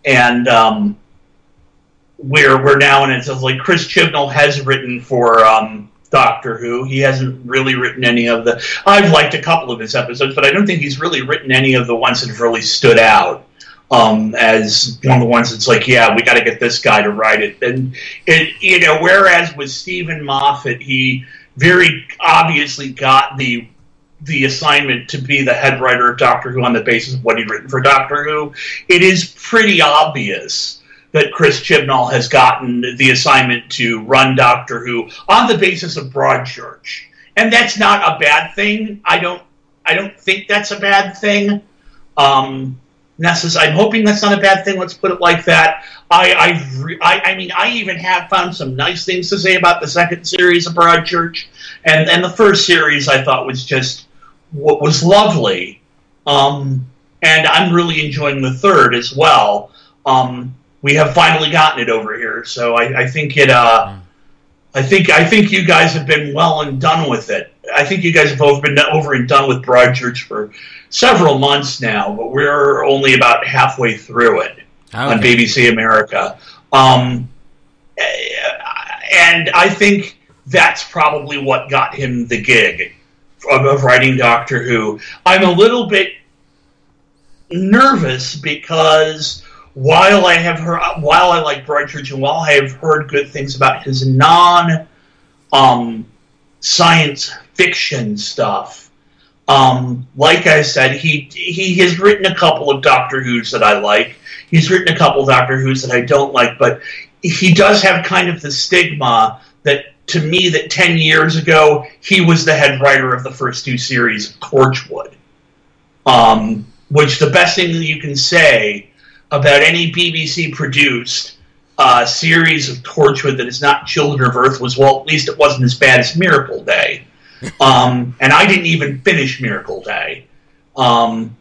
we're now in it. So like Chris Chibnall has written for Doctor Who. He hasn't really written any of the. I've liked a couple of his episodes, but I don't think he's really written any of the ones that have really stood out. As one of the ones that's like, yeah, we got to get this guy to write it. And whereas with Stephen Moffat, he very obviously got the assignment to be the head writer of Doctor Who on the basis of what he'd written for Doctor Who. It is pretty obvious that Chris Chibnall has gotten the assignment to run Doctor Who on the basis of Broadchurch, and that's not a bad thing. I don't think that's a bad thing. I'm hoping that's not a bad thing. Let's put it like that. I mean, I even have found some nice things to say about the second series of Broadchurch, and the first series I thought was just what was lovely, and I'm really enjoying the third as well. We have finally gotten it over here, so I think it. I think you guys have been well and done with it. I think you guys have both been over and done with Broadchurch for several months now, but we're only about halfway through it on BBC America. And I think that's probably what got him the gig of writing Doctor Who. I'm a little bit nervous because while I like Broadchurch and while I have heard good things about his science fiction stuff, like I said, he has written a couple of Doctor Who's that I like. He's written a couple of Doctor Who's that I don't like, but he does have kind of the stigma that, to me, that 10 years ago, he was the head writer of the first 2 series of Torchwood. Which the best thing that you can say about any BBC-produced series of Torchwood that is not Children of Earth was, well, at least it wasn't as bad as Miracle Day. And I didn't even finish Miracle Day. And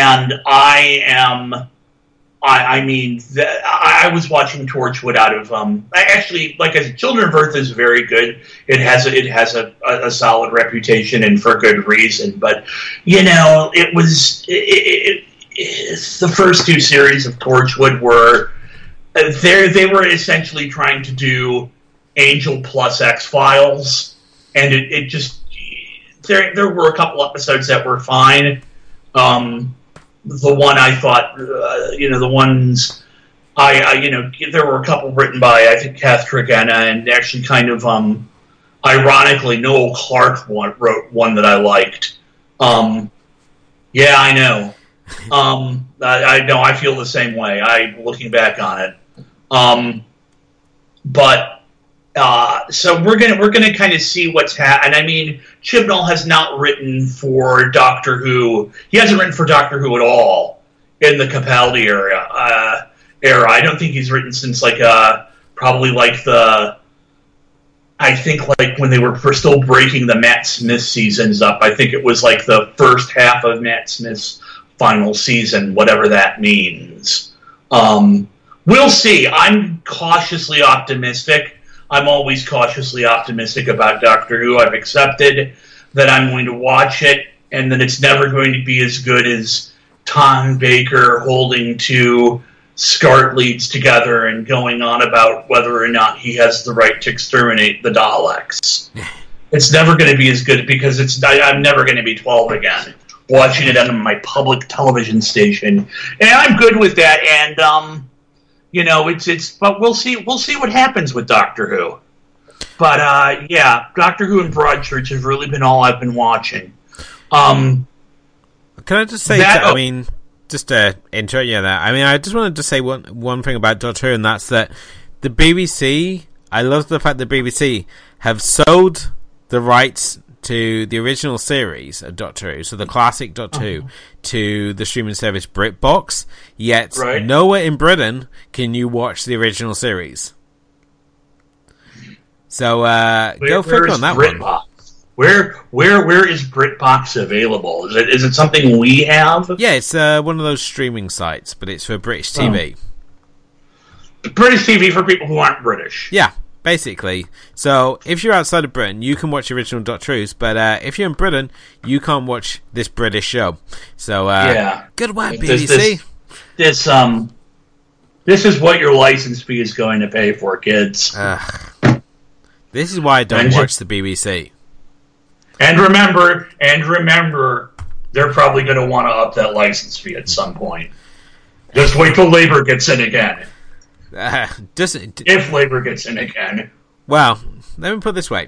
I was watching Torchwood out of, actually, like I said, Children of Earth is very good. It has a solid reputation, and for good reason. But, it was, the first 2 series of Torchwood were, they were essentially trying to do Angel plus X-Files, and it just, there were a couple episodes that were fine. The one I thought, the ones there were a couple written by, I think, Kath Tregenna, and actually kind of, ironically, Noel Clarke wrote one that I liked. Yeah, I know. I know, I feel the same way. Looking back on it. So we're gonna kind of see what's happening. I mean, Chibnall has not written for Doctor Who. He hasn't written for Doctor Who at all in the Capaldi era. I don't think he's written since probably I think when they were still breaking the Matt Smith seasons up. I think it was like the first half of Matt Smith's final season, whatever that means. We'll see. I'm cautiously optimistic. I'm always cautiously optimistic about Doctor Who. I've accepted that I'm going to watch it, and that it's never going to be as good as Tom Baker holding 2 SCART leads together and going on about whether or not he has the right to exterminate the Daleks. It's never going to be as good because I'm never going to be 12 again, watching it on my public television station. And I'm good with that, and but we'll see what happens with Doctor Who. But yeah, Doctor Who and Broadchurch have really been all I've been watching. Can I just say, just to interrupt you there. I mean, I just wanted to say one thing about Doctor Who, and that's that the BBC. I love the fact that BBC have sold the rights to the original series of Doctor Who, so the classic Doctor Who, to the streaming service BritBox. Yet nowhere in Britain can you watch the original series. So go figure on that BritBox? one. Where is BritBox available? Is it something we have? Yeah, it's one of those streaming sites, but it's for British TV. British TV for people who aren't British. Yeah, basically. So if you're outside of Britain, you can watch the original Doctor Who's, but if you're in Britain, you can't watch this British show. So good work, BBC. This is what your license fee is going to pay for, kids. This is why I don't watch the BBC. And remember, they're probably going to want to up that license fee at some point. Just wait till Labour gets in again. If Labour gets in again. Well, let me put it this way.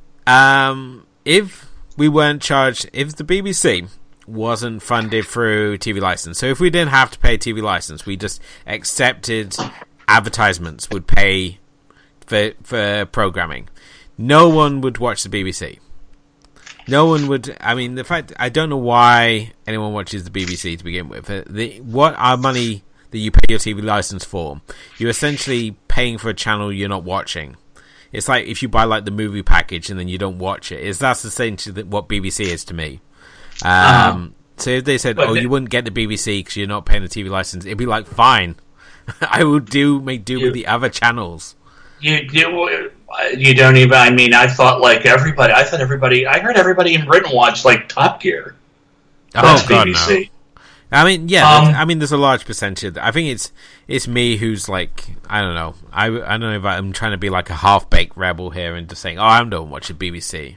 If we weren't charged, if the BBC wasn't funded through TV license, so if we didn't have to pay TV license, we just accepted advertisements would pay for programming, no one would watch the BBC. No one would. I mean, the fact, I don't know why anyone watches the BBC to begin with. What are money that you pay your TV license for? You're essentially paying for a channel you're not watching. It's like if you buy like the movie package and then you don't watch it. That's essentially what BBC is to me. So if they said, you wouldn't get the BBC because you're not paying the TV license, it'd be like, fine. I will make do with the other channels. You don't even. I mean, I thought everybody. I heard everybody in Britain watch like Top Gear. That's BBC. No. I mean, yeah. There's a large percentage. I think it's me who's like, I don't know. I don't know if I'm trying to be like a half-baked rebel here and just saying, I don't watch the BBC.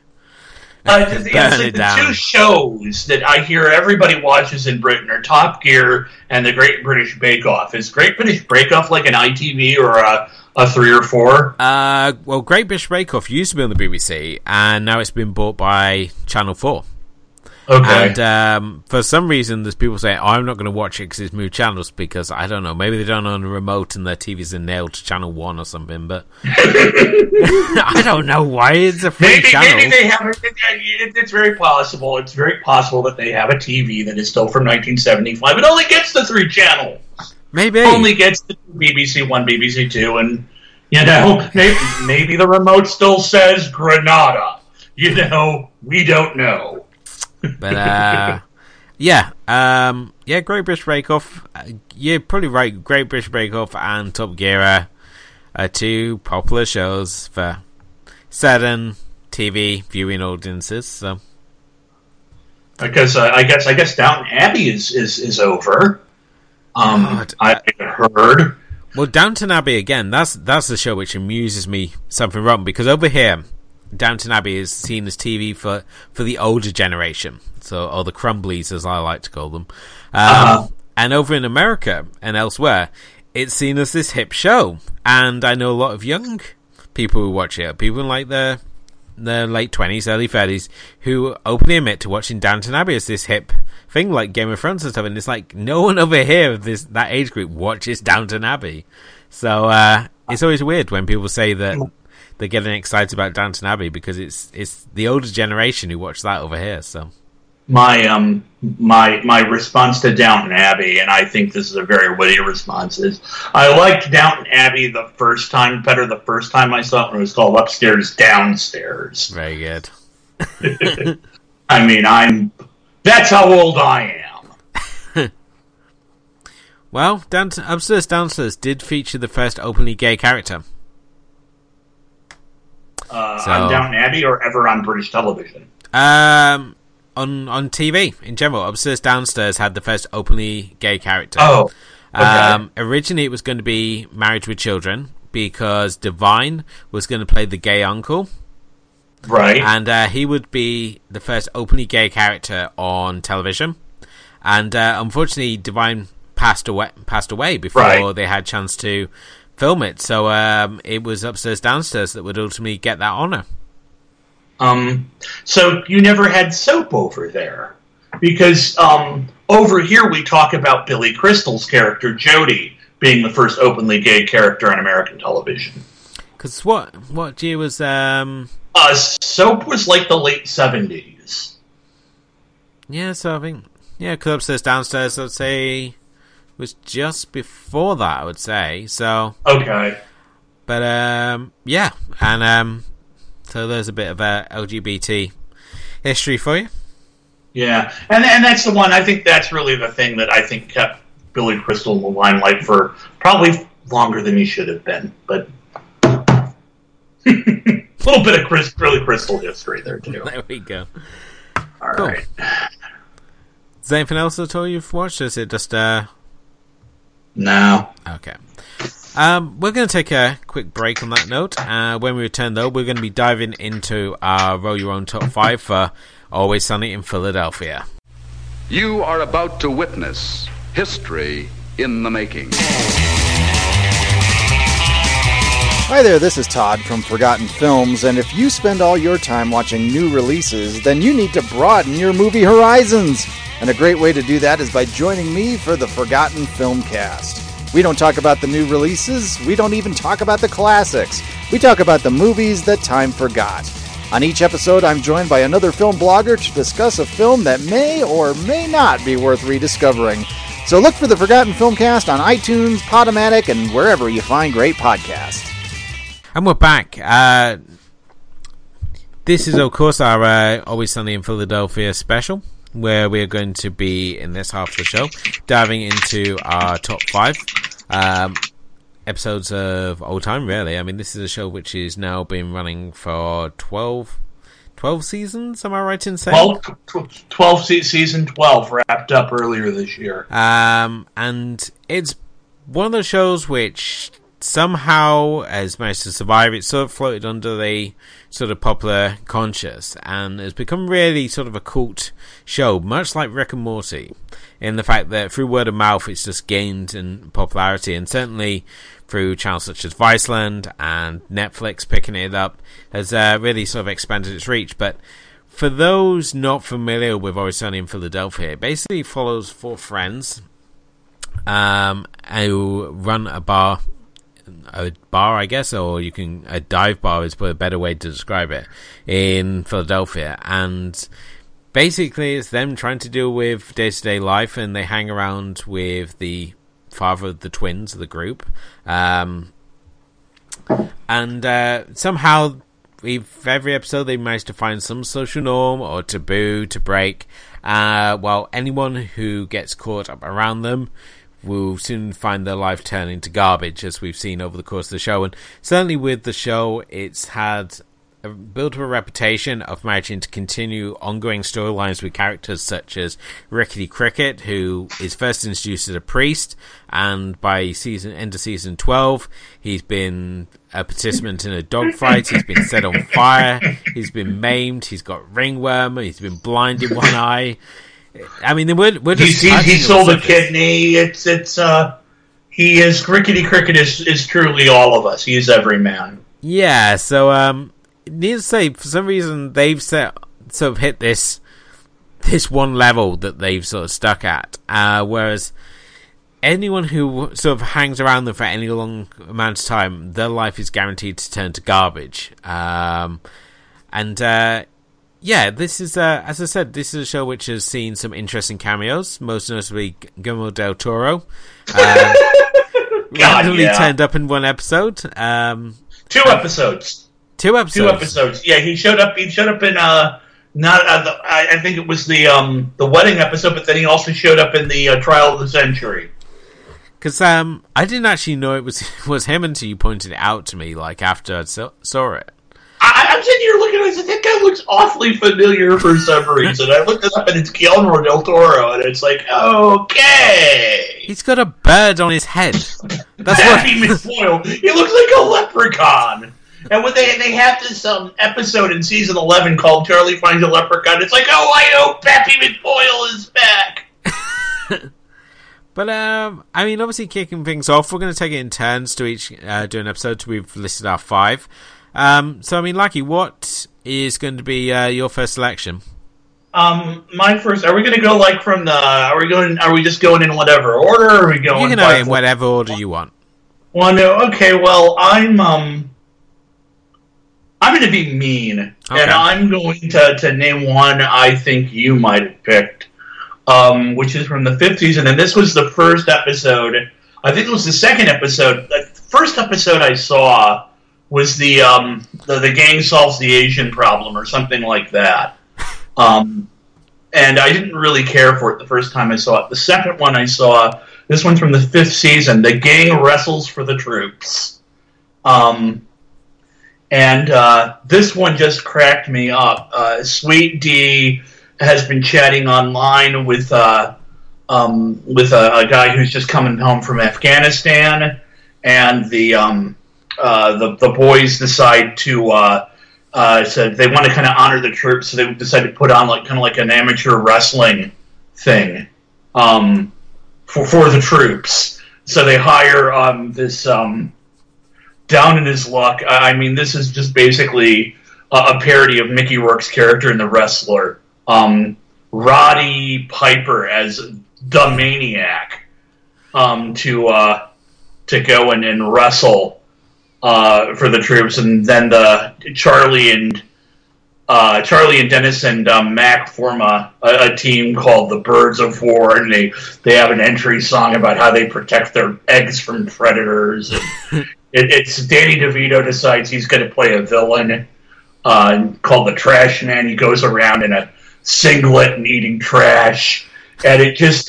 The two shows that I hear everybody watches in Britain are Top Gear and the Great British Bake Off. Is Great British Bake Off like an ITV or a 3 or 4? Well, Great British Bake Off used to be on the BBC, and now it's been bought by Channel 4. Okay. And for some reason, there's people saying, I'm not going to watch it because it's moved channels, because, I don't know, maybe they don't own a remote and their TVs are nailed to Channel 1 or something, but I don't know why it's a free channel. Maybe they have it's very possible. It's very possible that they have a TV that is still from 1975. It only gets the 3 channels. Maybe. It only gets the BBC 1, BBC 2, and, maybe the remote still says Granada. We don't know. But Great British Bake Off. You're probably right. Great British Bake Off and Top Gear are 2 popular shows for certain TV viewing audiences. So, I guess Downton Abbey is over. I heard. Well, Downton Abbey again. That's the show which amuses me something wrong, because over here, Downton Abbey is seen as TV for the older generation, or the crumblies, as I like to call them. And over in America and elsewhere, it's seen as this hip show. And I know a lot of young people who watch it, people in like their late 20s, early 30s, who openly admit to watching Downton Abbey as this hip thing, like Game of Thrones and stuff. And it's like, no one over here of that age group watches Downton Abbey. So it's always weird when people say that they're getting excited about Downton Abbey, because it's the older generation who watch that over here. So my response to Downton Abbey, and I think this is a very witty response, is I liked Downton Abbey the first time better the first time I saw it when it was called Upstairs Downstairs. Very good. I mean, that's how old I am. Well, Upstairs Downstairs did feature the first openly gay character. On Downton Abbey or ever on British television? On TV in general. Upstairs Downstairs had the first openly gay character. Oh, okay. Originally it was going to be Married with Children, because Divine was going to play the gay uncle. Right. And he would be the first openly gay character on television. And unfortunately, Divine passed away before they had a chance to film it. So it was Upstairs Downstairs that would ultimately get that honor. So you never had soap over there, because over here we talk about Billy Crystal's character, Jody, being the first openly gay character on American television. Because what year was... Soap was like the late 70s. Yeah, so I think... Yeah, because Upstairs, Downstairs, I'd say... was just before that, I would say. So... Okay. But, yeah. And, so there's a bit of a LGBT history for you. Yeah. And that's the one, I think that's really the thing that I think kept Billy Crystal in the limelight for probably longer than he should have been. But... a little bit of Billy Crystal history there, too. There we go. All cool. right. Is there anything else at all you've watched? Or is it just... No. Okay. We're going to take a quick break on that note. When we return, though, we're going to be diving into our Roll Your Own Top 5 for Always Sunny in Philadelphia. You are about to witness history in the making. Hi there, this is Todd from Forgotten Films, and if you spend all your time watching new releases, then you need to broaden your movie horizons. And a great way to do that is by joining me for the Forgotten Filmcast. We don't talk about the new releases, we don't even talk about the classics. We talk about the movies that time forgot. On each episode, I'm joined by another film blogger to discuss a film that may or may not be worth rediscovering. So look for the Forgotten Filmcast on iTunes, Podomatic, and wherever you find great podcasts. And we're back. This is, of course, our Always Sunny in Philadelphia special, where we're going to be, in this half of the show, diving into our top 5 episodes of old time, really. I mean, this is a show which is now been running for 12 seasons, am I right in saying? 12 season 12 wrapped up earlier this year. And it's one of those shows which somehow has managed to survive. It's sort of floated under the sort of popular conscious and has become really sort of a cult show, much like Rick and Morty, in the fact that through word of mouth it's just gained in popularity, and certainly through channels such as Viceland and Netflix picking it up has really sort of expanded its reach. But for those not familiar with Always Sunny in Philadelphia, it basically follows 4 friends who run a bar, I guess, or a dive bar is probably a better way to describe it, in Philadelphia. And basically it's them trying to deal with day-to-day life, and they hang around with the father of the twins of the group. And somehow every episode they manage to find some social norm or taboo to break, while anyone who gets caught up around them will soon find their life turning to garbage, as we've seen over the course of the show. And certainly with the show, it's had built up a reputation of managing to continue ongoing storylines with characters such as Rickety Cricket, who is first introduced as a priest, and by end of season 12 he's been a participant in a dogfight, he's been set on fire, he's been maimed, he's got ringworm, he's been blind in one eye. I mean, we're just he sold a kidney. He is Rickety Cricket is truly all of us. He is every man. Yeah. So needless to say, for some reason they've sort of hit this one level that they've sort of stuck at, whereas anyone who sort of hangs around them for any long amount of time, their life is guaranteed to turn to garbage. Yeah, this is, as I said, this is a show which has seen some interesting cameos, most notably Guillermo del Toro. Randomly turned up in one episode. 2 episodes. 2 episodes. 2 episodes. Yeah, he showed up. He showed up in I think it was the wedding episode, but then he also showed up in the Trial of the Century. Because I didn't actually know it was him until you pointed it out to me, like after I saw it. I'm sitting here looking at it, I said, that guy looks awfully familiar for some reason. I looked it up, and it's Guillermo del Toro, and it's like, okay. He's got a bird on his head. That's Pappy McPoyle. He looks like a leprechaun. And when they have this episode in season 11 called Charlie Finds a Leprechaun, it's like, oh, I know Pappy McPoyle is back. But, I mean, obviously kicking things off, we're going to take it in turns to each do an episode. So we've listed our 5. So, I mean, Lucky, what is going to be your first selection? My first. Are we going to go like from the? Are we just going in whatever order? Or are we going? You can go in whatever order you want. Well, no. Okay. Well, I'm going to be mean, and I'm going to name one I think you might have picked, which is from the 50s, and then this was the first episode. I think it was the second episode. The first episode I saw was the gang solves the Asian problem or something like that. And I didn't really care for it the first time I saw it. The second one I saw, this one's from the 5th season, The Gang Wrestles for the Troops. And this one just cracked me up. Sweet D has been chatting online with a guy who's just coming home from Afghanistan, and the boys decide to so they want to kind of honor the troops, so they decide to put on kind of like an amateur wrestling thing for the troops. So they hire this down in his luck. I mean, this is just basically a parody of Mickey Rourke's character in The Wrestler. Roddy Piper as the Maniac to go and wrestle for the troops, and then Charlie and Dennis and Mac form a team called the Birds of War, and they have an entry song about how they protect their eggs from predators. And it's Danny DeVito decides he's going to play a villain called the Trash Man. He goes around in a singlet and eating trash, and it just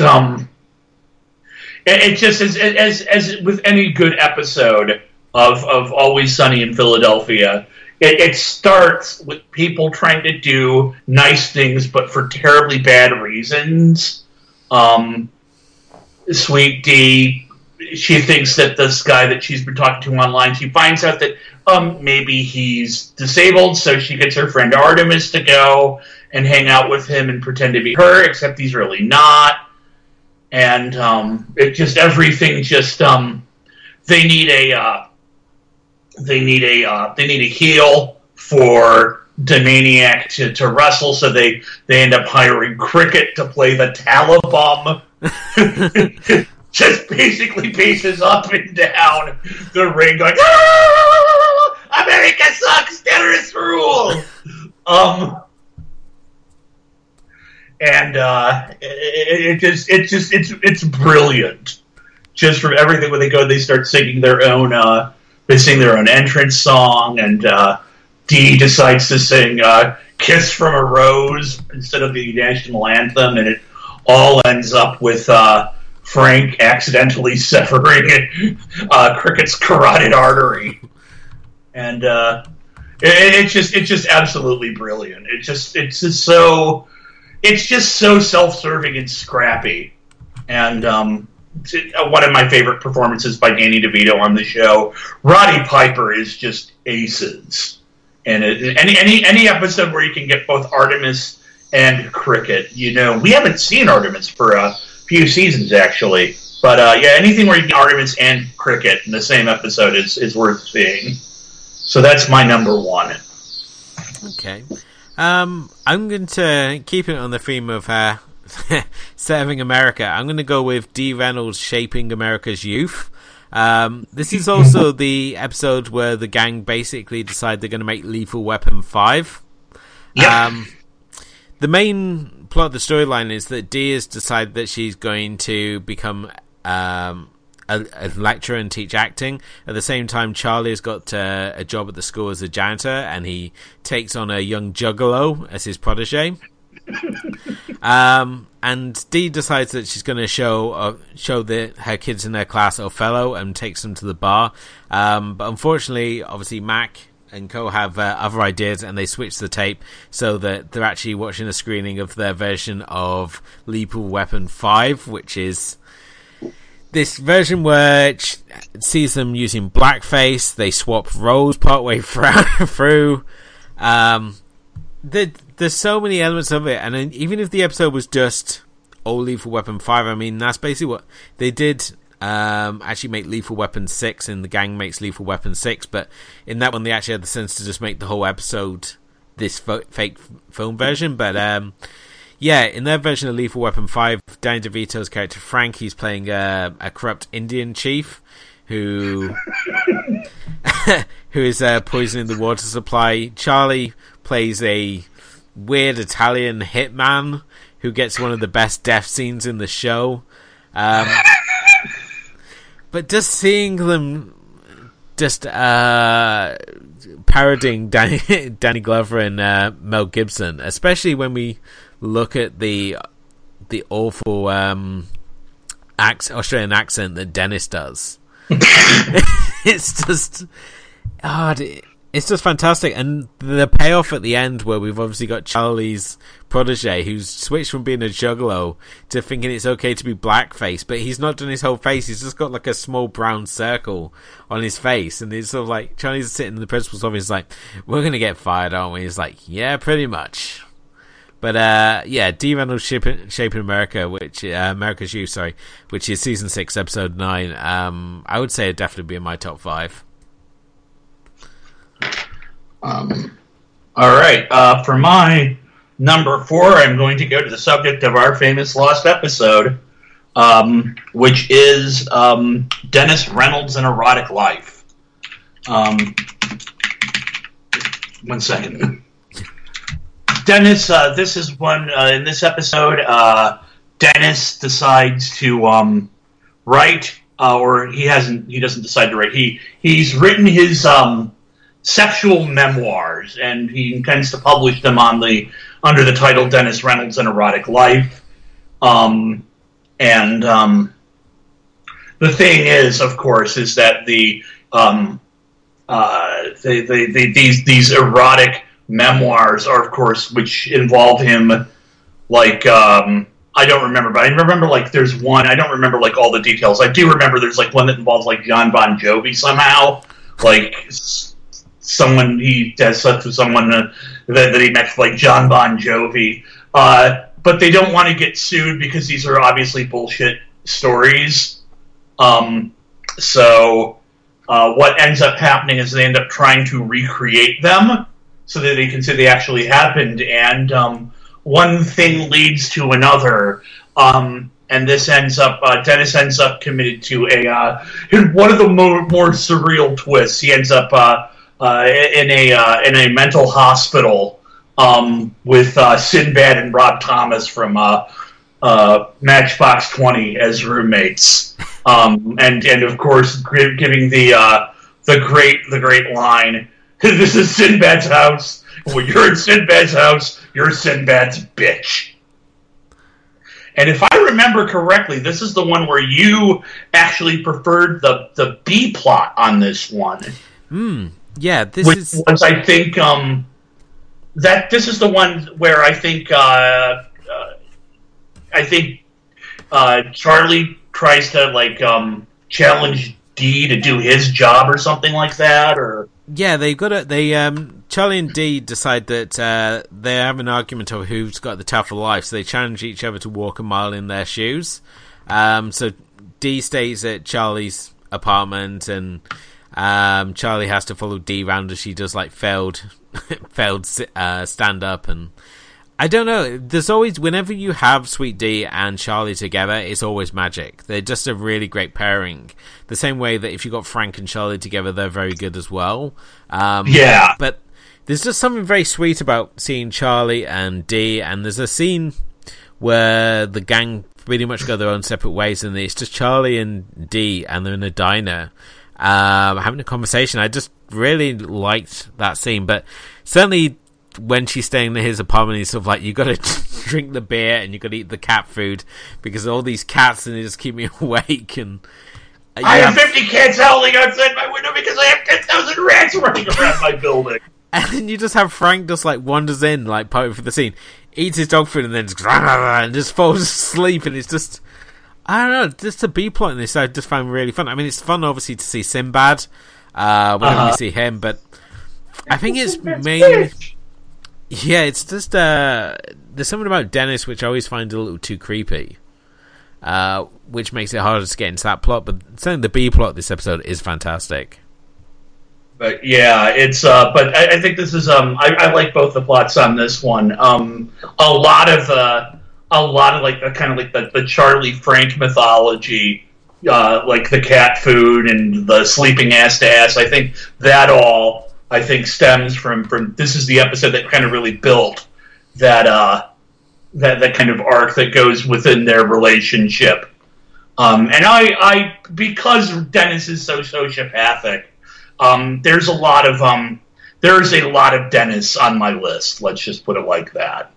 as with any good episode of Always Sunny in Philadelphia, it starts with people trying to do nice things, but for terribly bad reasons. Sweet D, she thinks that this guy that she's been talking to online, she finds out that maybe he's disabled, so she gets her friend Artemis to go and hang out with him and pretend to be her, except he's really not. And it just everything just they need a heel for the Maniac to wrestle, so they end up hiring Cricket to play the Talibum. Just basically paces up and down the ring going, "Ah, America sucks, terrorists rule." And it's brilliant. Just from everything when they start singing their own they sing their own entrance song, and Dee decides to sing "Kiss from a Rose" instead of the national anthem, and it all ends up with Frank accidentally severing Cricket's carotid artery, and it's just absolutely brilliant. It's just so self-serving and scrappy, and one of my favorite performances by Danny DeVito on the show. Roddy Piper is just aces, and any episode where you can get both Artemis and Cricket, we haven't seen Artemis for a few seasons actually, but anything where you get Artemis and Cricket in the same episode is worth seeing. So that's my number one. Okay. I'm going to keep it on the theme of serving America. I'm going to go with Dee Reynolds' Shaping America's Youth. This is also the episode where the gang basically decide they're going to make Lethal Weapon 5. Yep. The main plot of the storyline is that Dee has decided that she's going to become a lecturer and teach acting. At the same time, Charlie has got a job at the school as a janitor, and he takes on a young juggalo as his protege. And Dee decides that she's going to show her kids in their class Othello and takes them to the bar. But unfortunately, obviously, Mac and co have other ideas, and they switch the tape so that they're actually watching a screening of their version of Lethal Weapon 5, which is this version where it sees them using blackface. They swap roles partway through. There's so many elements of it, and even if the episode was just Lethal Weapon 5, I mean, that's basically what they did. Actually make Lethal Weapon 6, and the gang makes Lethal Weapon 6, but in that one they actually had the sense to just make the whole episode this fake film version. But in their version of Lethal Weapon 5, Danny DeVito's character Frank, he's playing a corrupt Indian chief who is poisoning the water supply. Charlie plays a weird Italian hitman who gets one of the best death scenes in the show. But just seeing them just parodying Danny Glover and Mel Gibson, especially when we look at the awful Australian accent that Dennis does. It's just fantastic, and the payoff at the end where we've obviously got Charlie's protege who's switched from being a juggalo to thinking it's okay to be blackface, but he's not done his whole face, he's just got like a small brown circle on his face, and it's sort of like Charlie's sitting in the principal's office like, we're gonna get fired, aren't we? He's like, yeah, pretty much. But D. Reynolds Shaping America, which America's You, which is season 6, episode 9. I would say it'd definitely be in my top 5. All right. For my number 4, I'm going to go to the subject of our famous lost episode, which is Dennis Reynolds' An Erotic Life. 1 second. Dennis, this is one, in this episode, Dennis decides to write, or he doesn't decide to write. He's written his sexual memoirs, and he intends to publish them under the title Dennis Reynolds: An Erotic Life. The thing is, of course, is that these erotic memoirs are, of course, which involve him, like, I don't remember, but I remember, like, there's one, I don't remember, like, all the details. I do remember there's, like, one that involves, like, John Bon Jovi somehow, like, he has sex with someone that he met, like, John Bon Jovi, but they don't want to get sued because these are obviously bullshit stories. So what ends up happening is they end up trying to recreate them so that they can say they actually happened, and one thing leads to another, and this ends up, Dennis ends up committed to one of the more surreal twists. He ends up in a mental hospital with Sinbad and Rob Thomas from Matchbox 20 as roommates, and of course giving the great line, "This is Sinbad's house. When you're in Sinbad's house, you're Sinbad's bitch." And if I remember correctly, this is the one where you actually preferred the B plot on this one. Yeah, which was, I think, that this is the one where I think Charlie tries to, like, challenge Dee to do his job or something like that, or yeah, Charlie and Dee decide that they have an argument over who's got the tougher life, so they challenge each other to walk a mile in their shoes. So Dee stays at Charlie's apartment, and Charlie has to follow Dee around as she does, like, failed stand up, and I don't know. There's always, whenever you have Sweet Dee and Charlie together, it's always magic. They're just a really great pairing. The same way that if you got Frank and Charlie together, they're very good as well. Yeah. But there's just something very sweet about seeing Charlie and Dee, and there's a scene where the gang pretty much go their own separate ways, and it's just Charlie and Dee, and they're in a diner having a conversation. I just really liked that scene, but certainly when she's staying in his apartment, he's sort of like, you gotta drink the beer and you gotta eat the cat food because all these cats and they just keep me awake. And I have 50 cats howling outside my window because I have 10,000 rats running around my building. And then you just have Frank just, like, wanders in, like, partly for the scene, eats his dog food and then just falls asleep, and it's just, I don't know, just a B plot in this I just found really fun. I mean, it's fun obviously to see Sinbad whenever we see him, but I think it's mainly, yeah, it's just there's something about Dennis which I always find a little too creepy, which makes it harder to get into that plot. But certainly the B plot of this episode is fantastic. But yeah, it's but I think this is I like both the plots on this one. A lot of like the kind of like the Charlie Frank mythology, like the cat food and the sleeping ass to ass. I think that all stems from this is the episode that kind of really built that that kind of arc that goes within their relationship. And I because Dennis is so sociopathic. There's a lot of Dennis on my list. Let's just put it like that.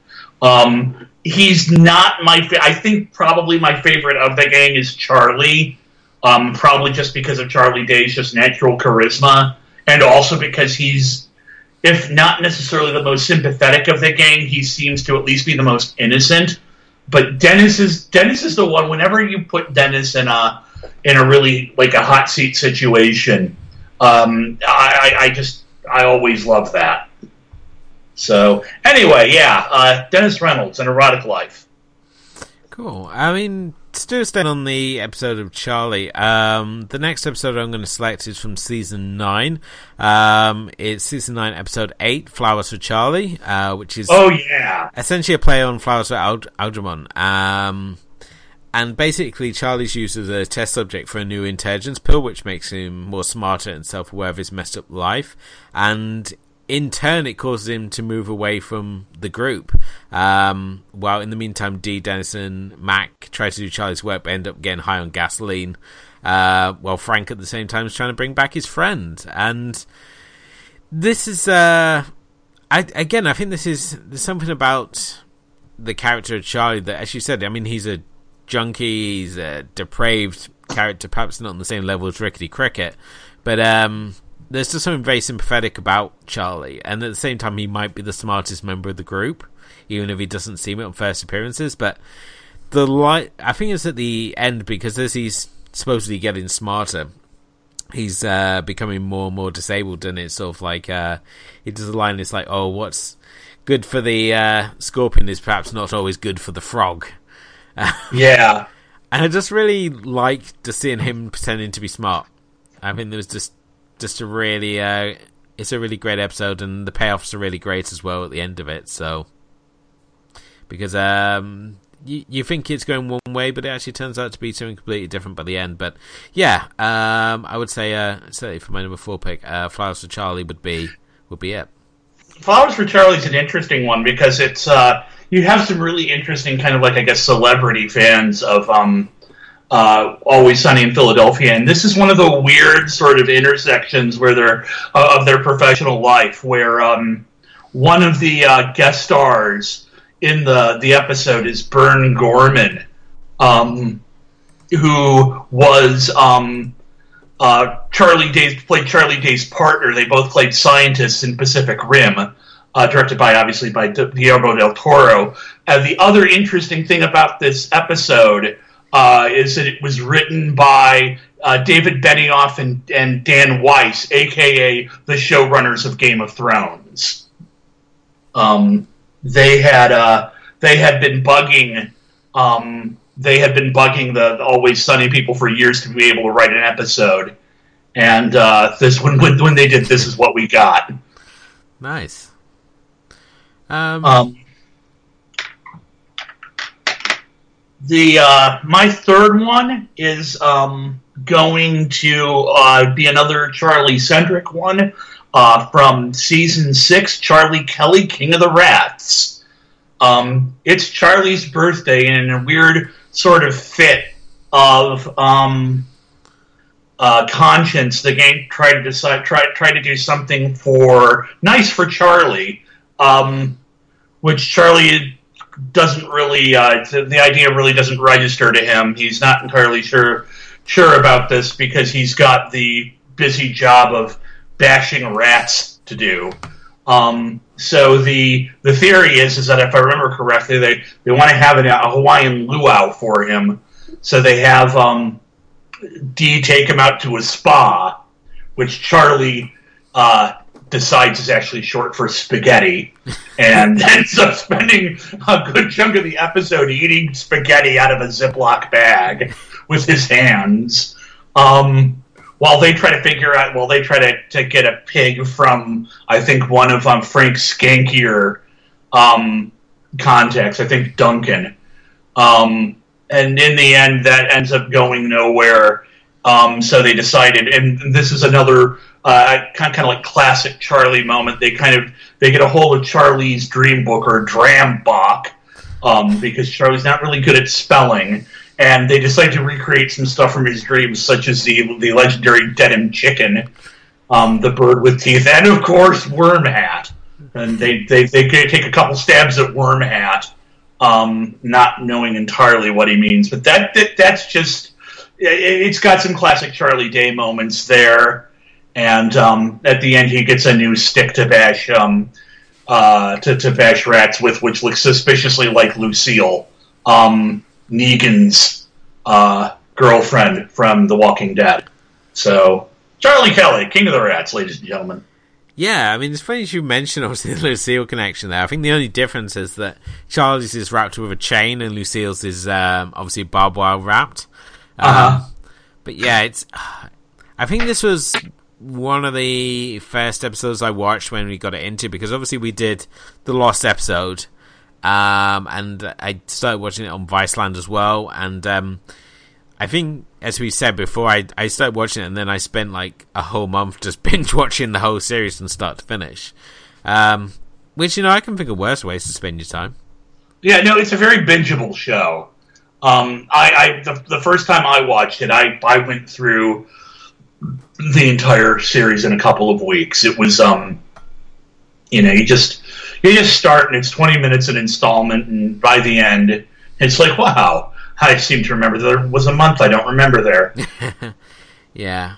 He's not I think probably my favorite of the gang is Charlie. Probably just because of Charlie Day's just natural charisma, and also because he's, if not necessarily the most sympathetic of the gang, he seems to at least be the most innocent. But Dennis is the one. Whenever you put Dennis in a really like a hot seat situation. I always love that. So anyway, yeah, Dennis Reynolds, An Erotic Life. Cool. I mean, still staying on the episode of Charlie. The next episode I'm going to select is from season 9. It's season 9, episode 8, Flowers for Charlie, which is essentially a play on Flowers for Algernon. And basically, Charlie's used as a test subject for a new intelligence pill, which makes him more smarter and self-aware of his messed up life. And in turn, it causes him to move away from the group. While in the meantime, Dee, Dennis, and Mac try to do Charlie's work, but end up getting high on gasoline. While Frank, at the same time, is trying to bring back his friend. And this is... I think there's something about the character of Charlie that, as you said, I mean, he's a junkie, he's a depraved character, perhaps not on the same level as Rickety Cricket, but there's just something very sympathetic about Charlie, and at the same time he might be the smartest member of the group, even if he doesn't seem it on first appearances. But I think it's at the end, because as he's supposedly getting smarter, he's becoming more and more disabled, and it's sort of like he does a line, it's like, oh, what's good for the scorpion is perhaps not always good for the frog. Yeah. And I just really liked just seeing him pretending to be smart. I think there was just a really it's a really great episode, and the payoffs are really great as well at the end of it. So because you think it's going one way, but it actually turns out to be something completely different by the end. But yeah, I would say certainly for my number 4 pick, Flowers for Charlie would be it. Flowers for Charlie's an interesting one because it's you have some really interesting kind of like, I guess, celebrity fans of Always Sunny in Philadelphia, and this is one of the weird sort of intersections where they're of their professional life, where one of the guest stars in the episode is Bern Gorman, who was Charlie Day's partner. They both played scientists in Pacific Rim. Directed by Guillermo del Toro. The other interesting thing about this episode is that it was written by David Benioff and Dan Weiss, a.k.a. the showrunners of Game of Thrones. They had been bugging the Always Sunny people for years to be able to write an episode, and this when they did, this is what we got. Nice. My third one is going to be another Charlie-centric one from season 6, Charlie Kelly, King of the Rats. It's Charlie's birthday, and in a weird sort of fit of conscience, the gang try to do something nice for Charlie. Which Charlie doesn't really, the idea really doesn't register to him. He's not entirely sure about this because he's got the busy job of bashing rats to do. So the theory is that if I remember correctly, they want to have a Hawaiian luau for him. So they have Dee take him out to a spa, which Charlie decides is actually short for spaghetti, and ends up spending a good chunk of the episode eating spaghetti out of a Ziploc bag with his hands. while they try to get a pig from, I think, one of Frank's skankier contacts, I think Duncan. And in the end, that ends up going nowhere. So they decided, and this is another kind of like classic Charlie moment. They get a hold of Charlie's dream book, or Drambach, because Charlie's not really good at spelling, and they decide to recreate some stuff from his dreams, such as the legendary Denim Chicken, the bird with teeth, and of course Worm Hat. And they take a couple stabs at Worm Hat, not knowing entirely what he means, but that's just. It's got some classic Charlie Day moments there, and at the end he gets a new stick to bash to bash rats with, which looks suspiciously like Lucille, Negan's girlfriend from The Walking Dead. So Charlie Kelly, King of the Rats, ladies and gentlemen. Yeah, I mean, it's funny you mentioned obviously the Lucille connection there. I think the only difference is that Charlie's is wrapped with a chain and Lucille's is obviously barbed wire wrapped. But yeah, I think this was one of the first episodes I watched when we got it into, because obviously we did the Lost episode, and I started watching it on Viceland as well, and I think, as we said before, I started watching it and then I spent like a whole month just binge watching the whole series from start to finish, which, I can think of worse ways to spend your time. Yeah, no, it's a very bingeable show. The first time I watched it, I went through the entire series in a couple of weeks. It was, you just start and it's 20 minutes an installment, and by the end, it's like, wow, I seem to remember there was a month I don't remember there. Yeah.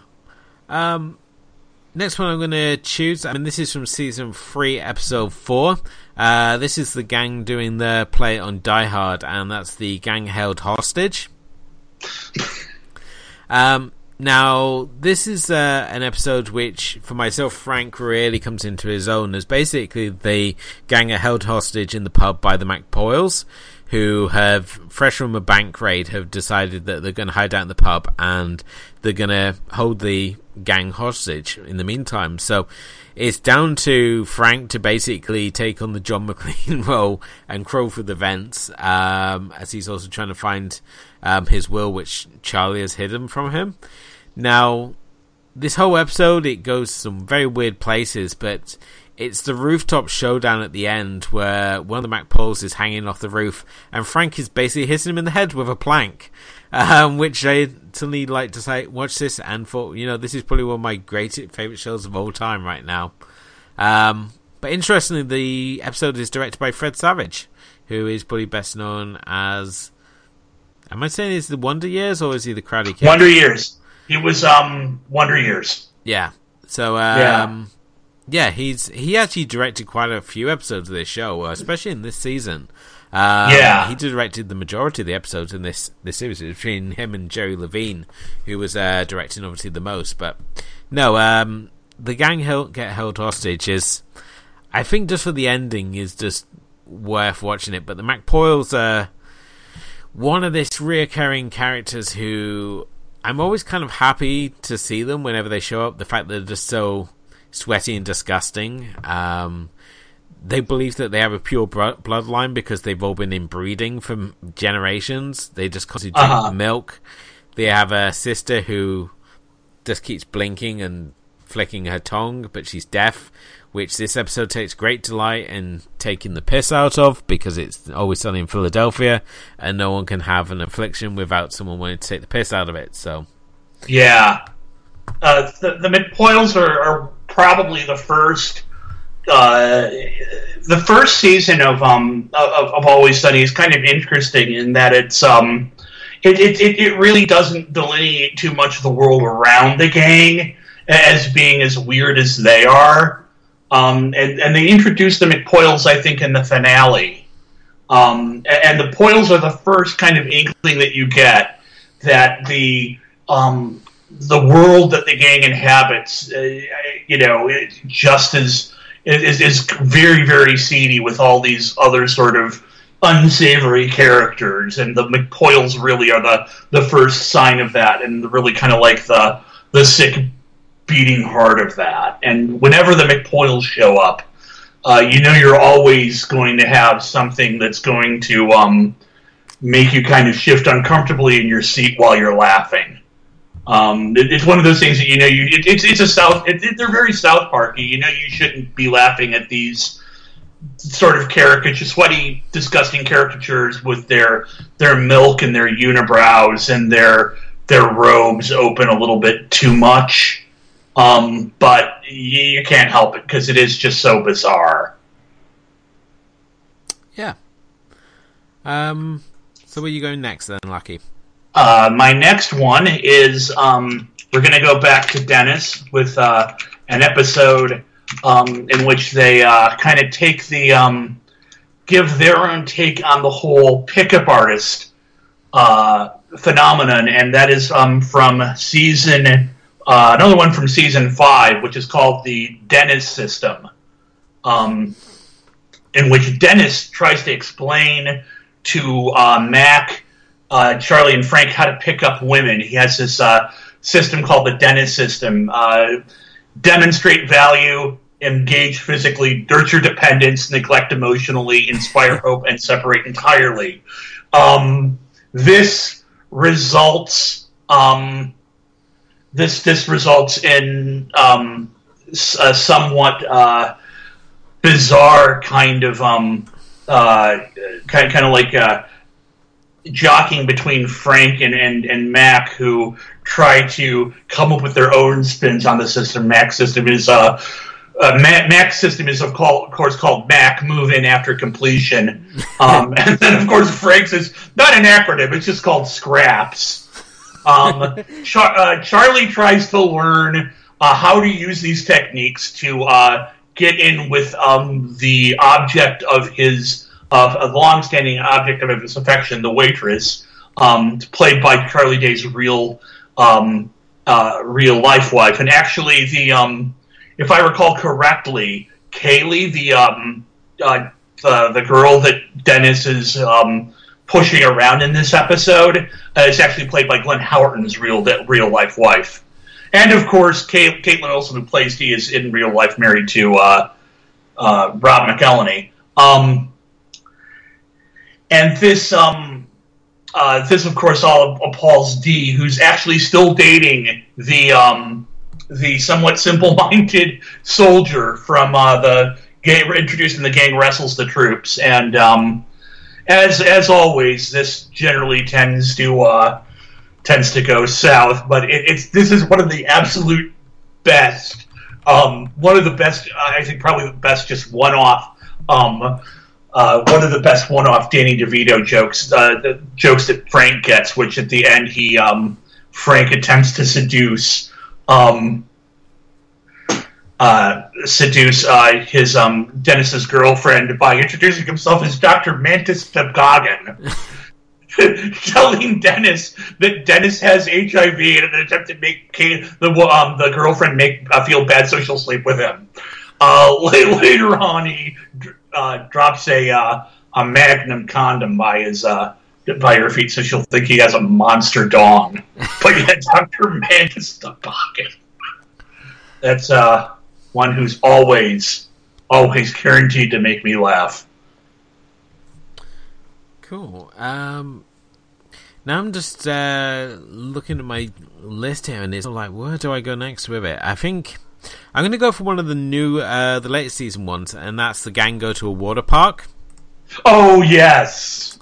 Next one I'm going to choose, this is from Season 3, Episode 4. This is the gang doing the play on Die Hard, and that's the gang held hostage. Now, this is an episode which, for myself, Frank really comes into his own, as basically the gang are held hostage in the pub by the McPoyles, who have, fresh from a bank raid, have decided that they're going to hide out in the pub and they're going to hold the gang hostage in the meantime. So it's down to Frank to basically take on the John McClane role and crawl through the vents, as he's also trying to find his will, which Charlie has hidden from him. Now, this whole episode, it goes some very weird places, but it's the rooftop showdown at the end where one of the McPoyles is hanging off the roof and Frank is basically hitting him in the head with a plank, which I suddenly like to say, watch this and thought, this is probably one of my favourite shows of all time right now. But interestingly, the episode is directed by Fred Savage, who is probably best known as, am I saying is the Wonder Years or is he the Karate Kid? Wonder Years. He was Wonder Years. Yeah. So yeah, he actually directed quite a few episodes of this show, especially in this season. He directed the majority of the episodes in this series. It was between him and Jerry Levine, who was directing obviously the most. But no, the gang get held hostage is, I think, just for the ending is just worth watching it. But the McPoyles are one of these reoccurring characters who I'm always kind of happy to see them whenever they show up. The fact that they're just so sweaty and disgusting. They believe that they have a pure bloodline because they've all been inbreeding for generations. They just constantly drink milk. They have a sister who just keeps blinking and flicking her tongue, but she's deaf, which this episode takes great delight in taking the piss out of, because it's always sunny in Philadelphia and no one can have an affliction without someone wanting to take the piss out of it. So yeah, the McPoyles are probably the first season of Always Sunny is kind of interesting in that it really doesn't delineate too much of the world around the gang as being as weird as they are, and they introduced the McPoyles, I think, in the finale, and the Poyles are the first kind of inkling that you get that the world that the gang inhabits, just is very, very seedy with all these other sort of unsavory characters, and the McPoyles really are the first sign of that, and really kind of like the the sick beating heart of that. And whenever the McPoyles show up, you're always going to have something that's going to make you kind of shift uncomfortably in your seat while you're laughing. It's one of those things that they're very South Parky. You shouldn't be laughing at these sort of sweaty, disgusting caricatures with their milk and their unibrows and their robes open a little bit too much. But you can't help it because it is just so bizarre. Yeah. So where are you going next then, Lucky? My next one is we're going to go back to Dennis with an episode in which they kind of take give their own take on the whole pickup artist phenomenon, and that is from season another one from season 5, which is called the Dennis System, in which Dennis tries to explain to Mac, Charlie, and Frank how to pick up women. He has this system called the Dennis System. Demonstrate value, engage physically, nurture dependence, neglect emotionally, inspire hope, and separate entirely. This results this results in a somewhat bizarre kind of like jockeying between Frank and Mac, who try to come up with their own spins on the system. Mac's system is of course called Mac, move in after completion. And then of course Frank's is not an acronym, it's just called Scraps. Charlie tries to learn how to use these techniques to get in with the object of his a long-standing object of his affection, the waitress, played by Charlie Day's real life wife. And actually, if I recall correctly, Kaylee, the girl that Dennis is pushing around in this episode, is actually played by Glenn Howerton's real life wife. And of course, Caitlin Olsen, who plays Dee, is in real life married to Rob McElhenney. And this of course all appalls Dee, who's actually still dating the somewhat simple-minded soldier from the gang, introduced in The Gang Wrestles the Troops. And as always, this generally tends to go south. But this is one of the absolute best, one of the best, I think probably the best, just one-off. One of the best one-off Danny DeVito jokes, the jokes that Frank gets, which at the end Frank attempts to seduce his Dennis's girlfriend by introducing himself as Dr. Mantis Toboggan, telling Dennis that Dennis has HIV in an attempt to make the girlfriend feel bad, so she'll sleep with him. Later on, he drops a Magnum condom by her feet, so she'll think he has a monster dong. But yeah, Dr. Mantis Toboggan. That's one who's always guaranteed to make me laugh. Cool. Now I'm just looking at my list here, and it's like, where do I go next with it? I think I'm going to go for one of the new, the latest season ones, and that's the gang go to a water park. Oh, yes!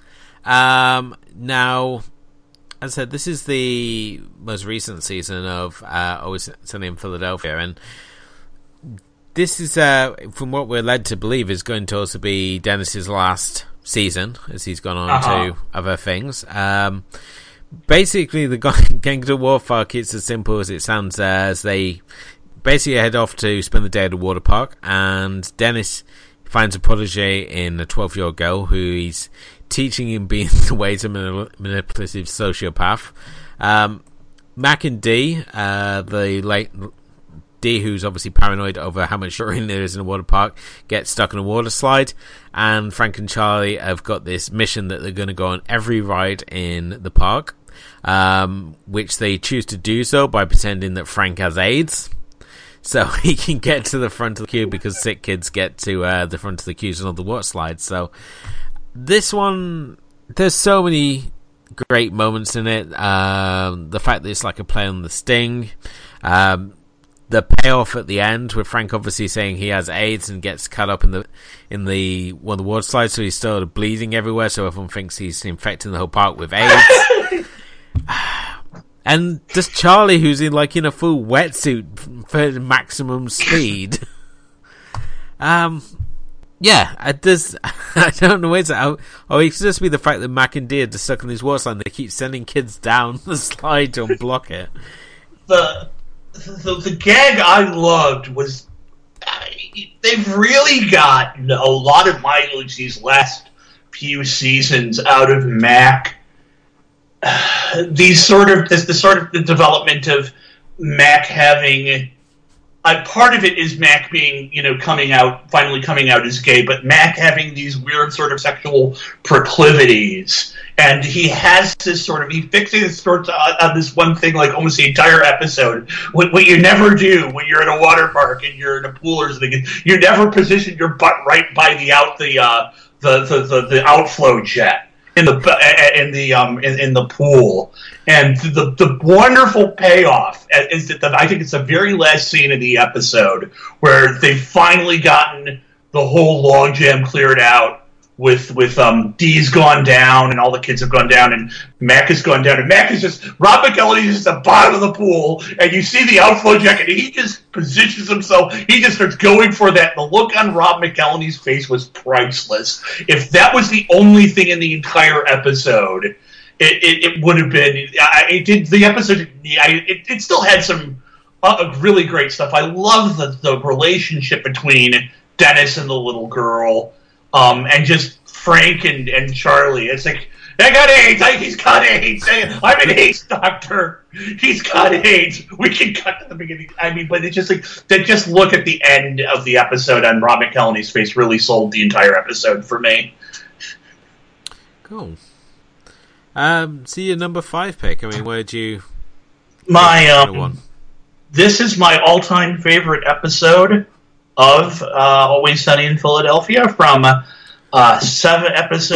Now, as I said, this is the most recent season of Always Sunny in Philadelphia, and this is, from what we're led to believe, is going to also be Dennis's last season, as he's gone on to other things. Basically, the gang to water park, it's as simple as it sounds, as they basically head off to spend the day at a water park, and Dennis finds a protege in a 12-year-old girl who he's teaching him being the ways of a manipulative sociopath. Mac and Dee, the late Dee, who's obviously paranoid over how much chlorine there is in a water park, gets stuck in a water slide, and Frank and Charlie have got this mission that they're going to go on every ride in the park. which they choose to do so by pretending that Frank has AIDS. So he can get to the front of the queue because sick kids get to the front of the queues on the water slide. So this one, there's so many great moments in it. The fact that it's like a play on the Sting. The payoff at the end with Frank obviously saying he has AIDS and gets cut up in the one of the water slides, so he's still bleeding everywhere, so everyone thinks he's infecting the whole park with AIDS. And just Charlie, who's in a full wetsuit for maximum speed. I don't know what's it. Oh, it could just be the fact that Mac and Dee are just stuck on this water slide and they keep sending kids down the slide to unblock it. The gag I loved was they've really gotten a lot of mileage these last few seasons out of Mac. The development of Mac having part of it is Mac being finally coming out as gay, but Mac having these weird sort of sexual proclivities, and he has this he fixates on this one thing like almost the entire episode. What you never do when you're in a water park and you're in a pool or something, you never position your butt right by the outflow jet in the pool. And the wonderful payoff is that I think it's the very last scene of the episode where they've finally gotten the whole logjam cleared out with Dee's gone down and all the kids have gone down and Mac has gone down and Mac is just Rob McElhenney is just at the bottom of the pool and you see the outflow jacket and he just positions himself, he just starts going for that. The look on Rob McElhenney's face was priceless. If that was the only thing in the entire episode, it would have been. The episode. It still had some really great stuff. I love the relationship between Dennis and the little girl, and just Frank and Charlie. It's like, I got AIDS. He's got AIDS. I'm an AIDS doctor. He's got AIDS. We can cut to the beginning. But it's just like that. Just look at the end of the episode on Rob McElhenney's face. Really sold the entire episode for me. Cool. See your number 5 pick. Where'd you? This is my all-time favorite episode of Always Sunny in Philadelphia from 7,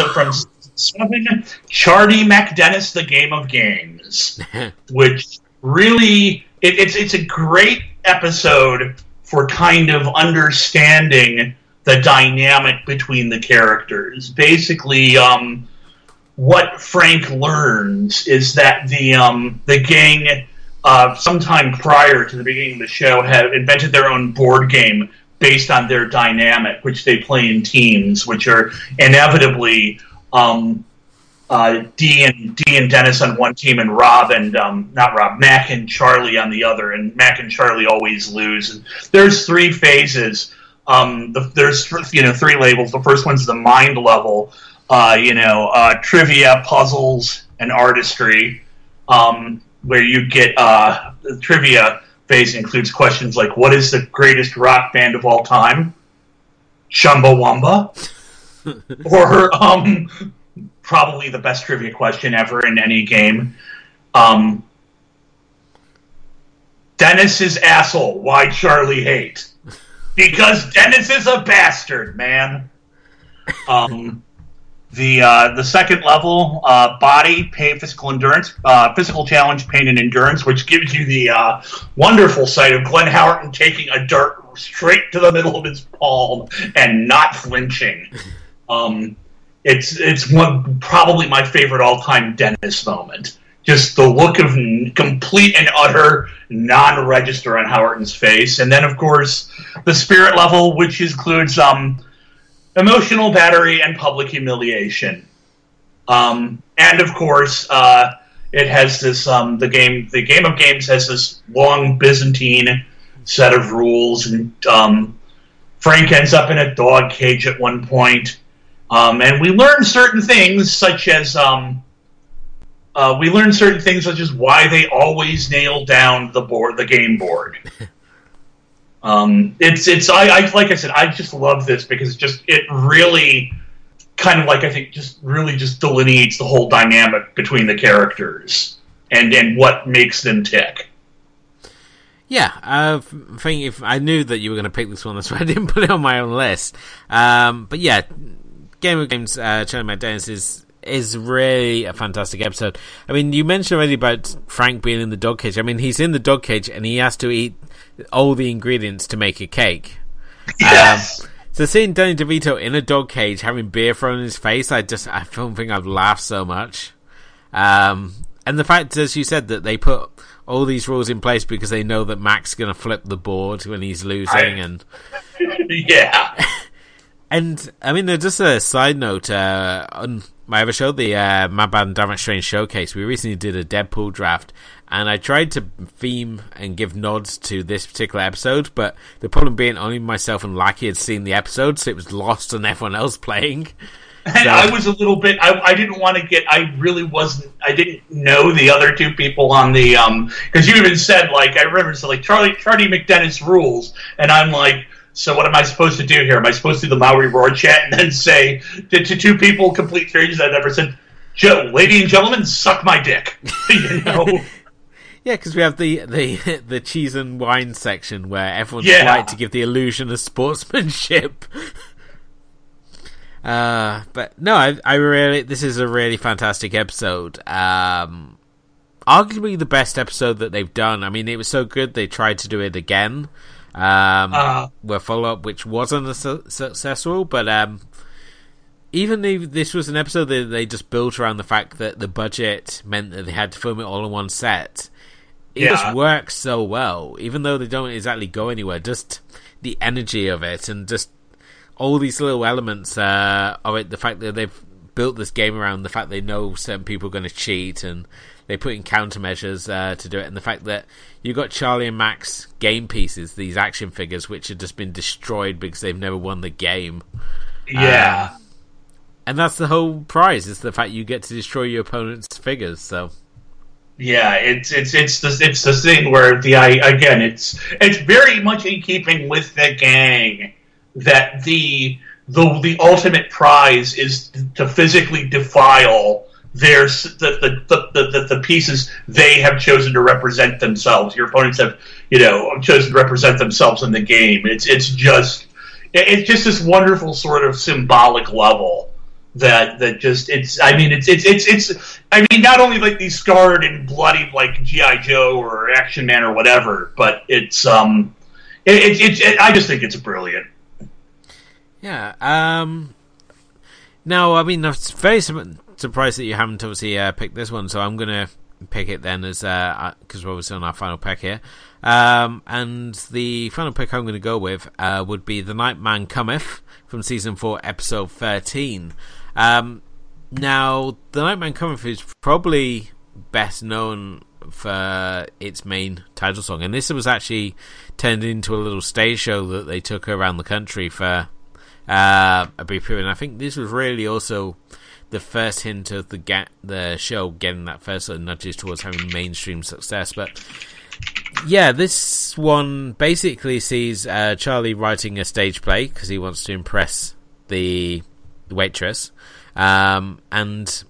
Charlie McDennis, The Game of Games, which really it's a great episode for kind of understanding the dynamic between the characters. Basically, what Frank learns is that the gang, sometime prior to the beginning of the show, have invented their own board game based on their dynamic, which they play in teams, which are inevitably Dee and Dennis on one team, and Mac and Charlie on the other. And Mac and Charlie always lose. And there's 3 phases. There's 3 labels. The first one's the mind level. Trivia, puzzles, and artistry, where you get the trivia phase includes questions like, what is the greatest rock band of all time? Chumbawamba. Or probably the best trivia question ever in any game. Dennis's asshole, why Charlie hate? Because Dennis is a bastard, man. The second level, body, pain, physical endurance, physical challenge, pain, and endurance, which gives you the wonderful sight of Glenn Howerton taking a dart straight to the middle of his palm and not flinching. It's probably my favorite all-time Dennis moment. Just the look of complete and utter non-register on Howerton's face. And then, of course, the spirit level, which includes emotional battery and public humiliation. And of course, it has this the game of games has this long Byzantine set of rules, and Frank ends up in a dog cage at one point. And we learn certain things such as why they always nail down the game board. Like I said, I just love this because it really kind of like, I think, just really just delineates the whole dynamic between the characters and what makes them tick. Yeah, I think if I knew that you were going to pick this one, that's why I didn't put it on my own list. But yeah, Game of Games, Charlie McDennis is really a fantastic episode. I mean, you mentioned already about Frank being in the dog cage. I mean, he's in the dog cage and he has to eat all the ingredients to make a cake. Yes. So seeing Danny DeVito in a dog cage having beer thrown in his face, I don't think I've laughed so much. And the fact, as you said, that they put all these rules in place because they know that Mac's going to flip the board when he's losing. Yeah. And, I mean, just a side note, on my other show, the Mad Bad Damn It Strange Showcase, we recently did a Deadpool draft, and I tried to theme and give nods to this particular episode, but the problem being only myself and Lackey had seen the episode, so it was lost on everyone else playing. And So- I was a little bit, I didn't want to get, I really wasn't, I didn't know the other two people on the, because you even said, like, I remember, so, like, Charlie McDennis rules, and I'm like, so what am I supposed to do here? Am I supposed to do the Maori Roar chant and then say to two people, complete strangers I've never said, lady and gentlemen, suck my dick. You know? Yeah, because we have the cheese and wine section where everyone's Yeah. polite to give the illusion of sportsmanship. But no, I really, this is a really fantastic episode. Arguably the best episode that they've done. I mean, it was so good they tried to do it again. Where follow-up, which wasn't as successful, but even if this was an episode that they just built around the fact that the budget meant that they had to film it all in one set, it just works so well, even though they don't exactly go anywhere. Just the energy of it and just all these little elements of it, the fact that they've built this game around the fact they know certain people are going to cheat and they put in countermeasures to do it, and the fact that you got Charlie and Max game pieces, these action figures, which have just been destroyed because they've never won the game. Yeah. And that's the whole prize, is the fact you get to destroy your opponent's figures. So Yeah, it's the thing where it's very much in keeping with the gang that the ultimate prize is to physically defile the pieces they have chosen to represent themselves. Your opponents have chosen to represent themselves in the game. It's just this wonderful sort of symbolic level. That just it's not only like these scarred and bloody like G.I. Joe or Action Man or whatever, but I just think it's brilliant. yeah. Now, I mean, I'm very surprised that you haven't obviously picked this one, so I'm gonna pick it then as because we're obviously on our final pick here. And the final pick I'm going to go with would be The Night Man Cometh from Season 4, Episode 13. Now, The Night Man Cometh is probably best known for its main title song, and this was actually turned into a little stage show that they took around the country for a brief period, and I think this was really also the first hint of the show getting that first sort of nudges towards having mainstream success. But yeah, this one basically sees Charlie writing a stage play because he wants to impress the waitress, and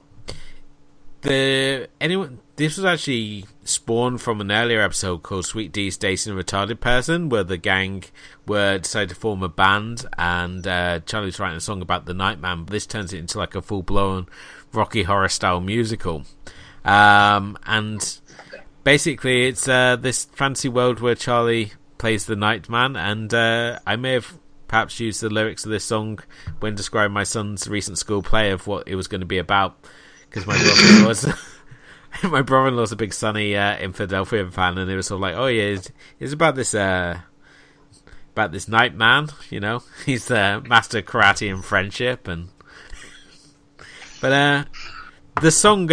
this was actually spawned from an earlier episode called Sweet D's Dating a Retarded Person, where the gang decided to form a band, and Charlie's writing a song about the Nightman, but this turns it into like a full-blown Rocky Horror style musical. And basically it's this fantasy world where Charlie plays the Nightman, and I may have perhaps used the lyrics of this song when describing my son's recent school play of what it was going to be about, because my brother-in-law's a big Sunny in Philadelphia fan, and it was sort of like, oh yeah, it's about this Nightman, he's the master of karate and friendship, but the song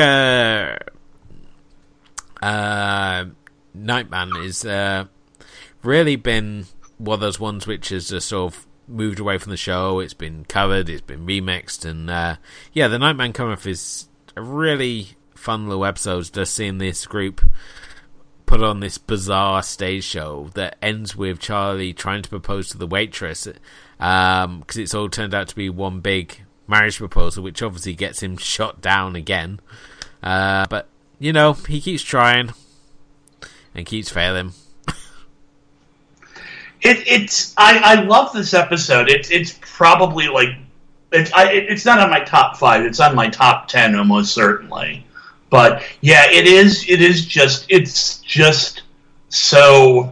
Nightman is really been one of those ones which has just sort of moved away from the show. It's been covered, it's been remixed, and The Nightman Cometh is a really fun little episode, just seeing this group put on this bizarre stage show that ends with Charlie trying to propose to the waitress, because it's all turned out to be one big marriage proposal, which obviously gets him shot down again. But, you know, he keeps trying and keeps failing. I love this episode. It's probably like it's not on my top 5. It's on my top 10 almost certainly. But yeah, it's just so.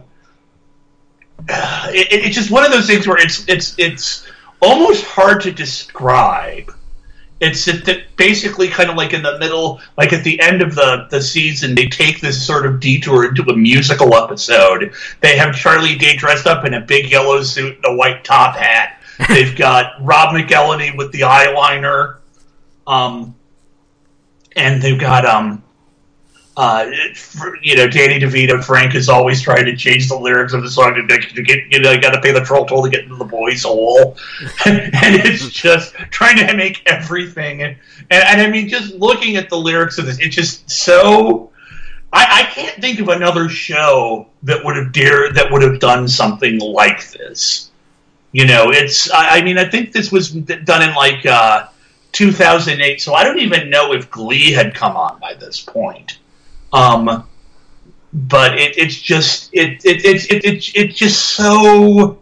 It's just one of those things where it's almost hard to describe. It's basically kind of like in the middle, like at the end of the season, they take this sort of detour into a musical episode. They have Charlie Day dressed up in a big yellow suit and a white top hat. They've got Rob McElhenney with the eyeliner. And they've got, Danny DeVito. Frank is always trying to change the lyrics of the song to get, you got to pay the troll toll to get into the boy's hole. And it's just trying to make everything. And I mean, just looking at the lyrics of this, it's just so. I can't think of another show that would have done something like this. You know, I think this was done in like 2008, so I don't even know if Glee had come on by this point. But it's just so.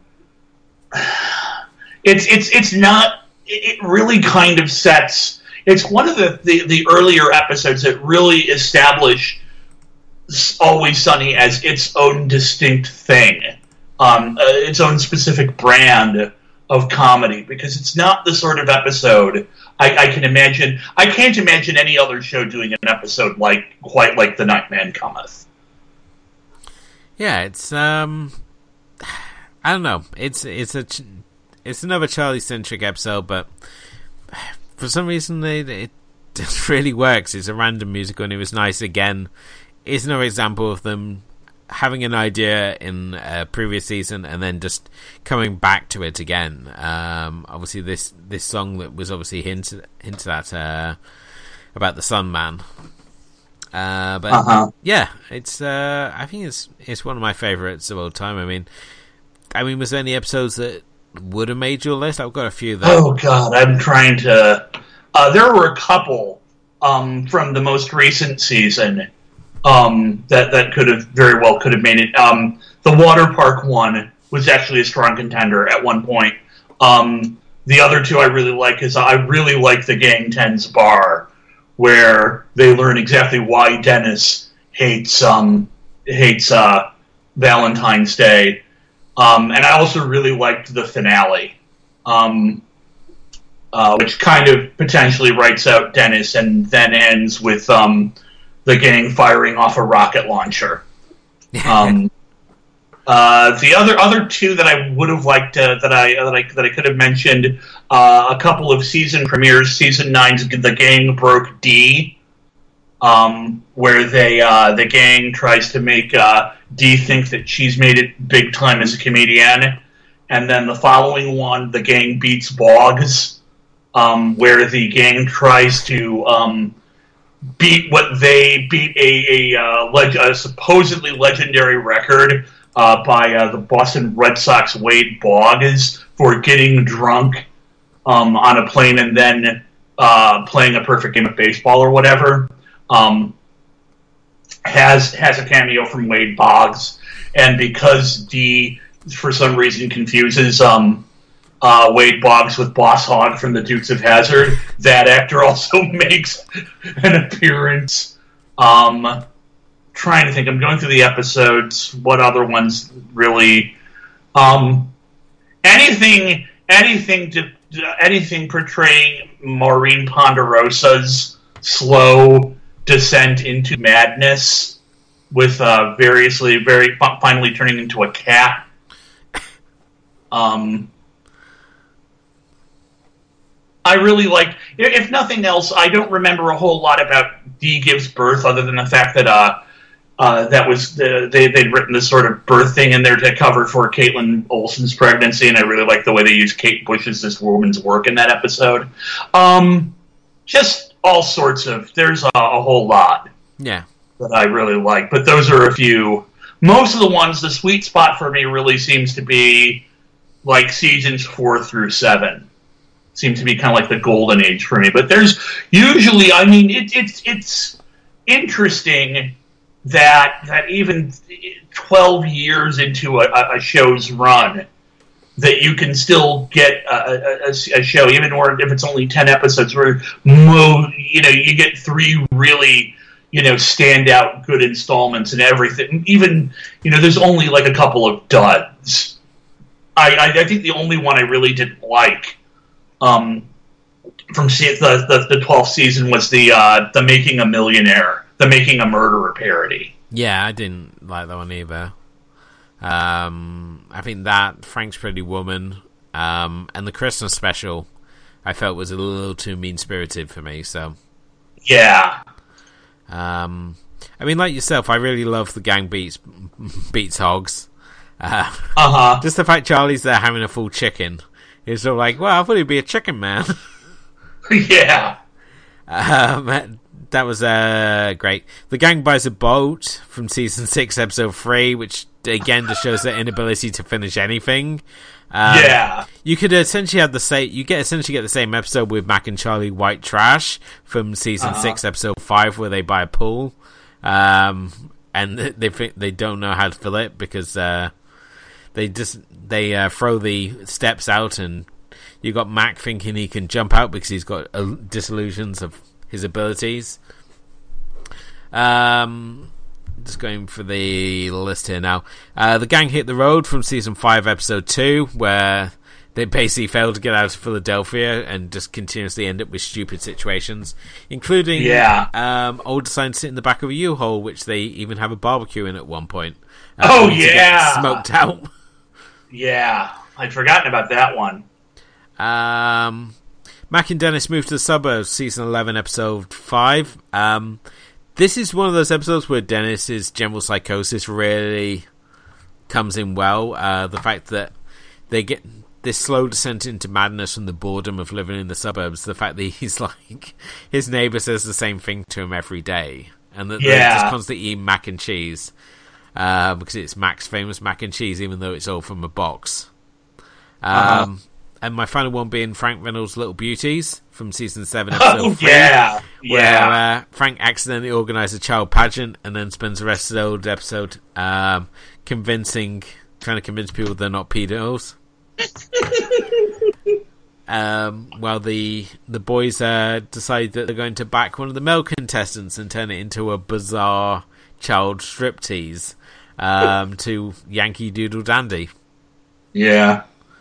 It's not. It really kind of sets. It's one of the earlier episodes that really establish Always Sunny as its own distinct thing, its own specific brand of comedy, because it's not the sort of episode I can imagine. I can't imagine any other show doing an episode quite like The Nightman Cometh. Yeah, it's I don't know. It's another Charlie-centric episode, but for some reason it just really works. It's a random musical, and it was nice again. It's another example of them having an idea in a previous season and then just coming back to it again. Obviously, this song that was obviously hinted at about the Sun Man. Yeah, it's I think it's one of my favorites of all time. I mean, was there any episodes that would have made your list? I've got a few there. Oh God, I'm trying to. There were a couple from the most recent season. That could have made it. The water park one was actually a strong contender at one point. The other two I really like is I really like the Gang 10's bar, where they learn exactly why Dennis hates Valentine's Day. And I also really liked the finale, which kind of potentially writes out Dennis and then ends with the gang firing off a rocket launcher. The other two that I would have liked that I could have mentioned, a couple of season premieres. Season 9's The Gang Broke D, where the gang tries to make Dee think that she's made it big time as a comedian, and then the following one, The Gang Beats Boggs, where the gang tries to beat a supposedly legendary record by the Boston Red Sox Wade Boggs for getting drunk on a plane and then playing a perfect game of baseball or whatever. Has a cameo from Wade Boggs, and because Dee for some reason confuses Wade Boggs with Boss Hogg from the Dukes of Hazzard, that actor also makes an appearance. Trying to think, I'm going through the episodes. What other ones really? Anything portraying Maureen Ponderosa's slow descent into madness, with variously finally turning into a cat. I really liked, if nothing else, I don't remember a whole lot about Dee Gives Birth, other than the fact that they'd written this sort of birth thing in there to cover for Caitlin Olsen's pregnancy, and I really like the way they used Kate Bush's This Woman's Work in that episode. Just all sorts of, there's a whole lot that I really like, but those are a few. Most of the ones, the sweet spot for me really seems to be like seasons 4 through 7. seemed to be kind of like the golden age for me. But there's usually, I mean, it's interesting that even 12 years into a show's run, that you can still get a show, even if it's only 10 episodes, where you get 3 really standout good installments and everything. Even there's only like a couple of duds. I think the only one I really didn't like from the 12th season was the Making a Millionaire, the Making a Murderer parody. Yeah, I didn't like that one either. I think that Frank's Pretty Woman and the Christmas special I felt was a little too mean-spirited for me. So yeah. I mean, like yourself, I really love the gang beats hogs. Just the fact Charlie's there having a full chicken. It's sort of like, well, I thought he'd be a chicken man. Yeah. That was great. The gang buys a boat from season 6, episode 3, which again just shows their inability to finish anything. Yeah. You could essentially have the same episode with Mac and Charlie White Trash from season 6, episode 5, where they buy a pool, and they don't know how to fill it because they throw the steps out, and you got Mac thinking he can jump out because he's got disillusions of his abilities. Just going for the list here now. The gang hit the road from season 5, episode 2, where they basically failed to get out of Philadelphia and just continuously end up with stupid situations, including old signs sit in the back of a U-Haul, which they even have a barbecue in at one point. To get smoked out. Yeah, I'd forgotten about that one. Mac and Dennis moved to the suburbs, season 11, episode 5. This is one of those episodes where Dennis's general psychosis really comes in well. The fact that they get this slow descent into madness from the boredom of living in the suburbs. The fact that he's like, his neighbor says the same thing to him every day. And that they're just constantly eating mac and cheese. Because it's Mac's famous mac and cheese, even though it's all from a box. And my final one being Frank Reynolds' Little Beauties from season 7, episode 3. Where Frank accidentally organised a child pageant and then spends the rest of the old episode trying to convince people they're not pedos. While the boys decide that they're going to back one of the male contestants and turn it into a bizarre child striptease to Yankee Doodle Dandy. Yeah.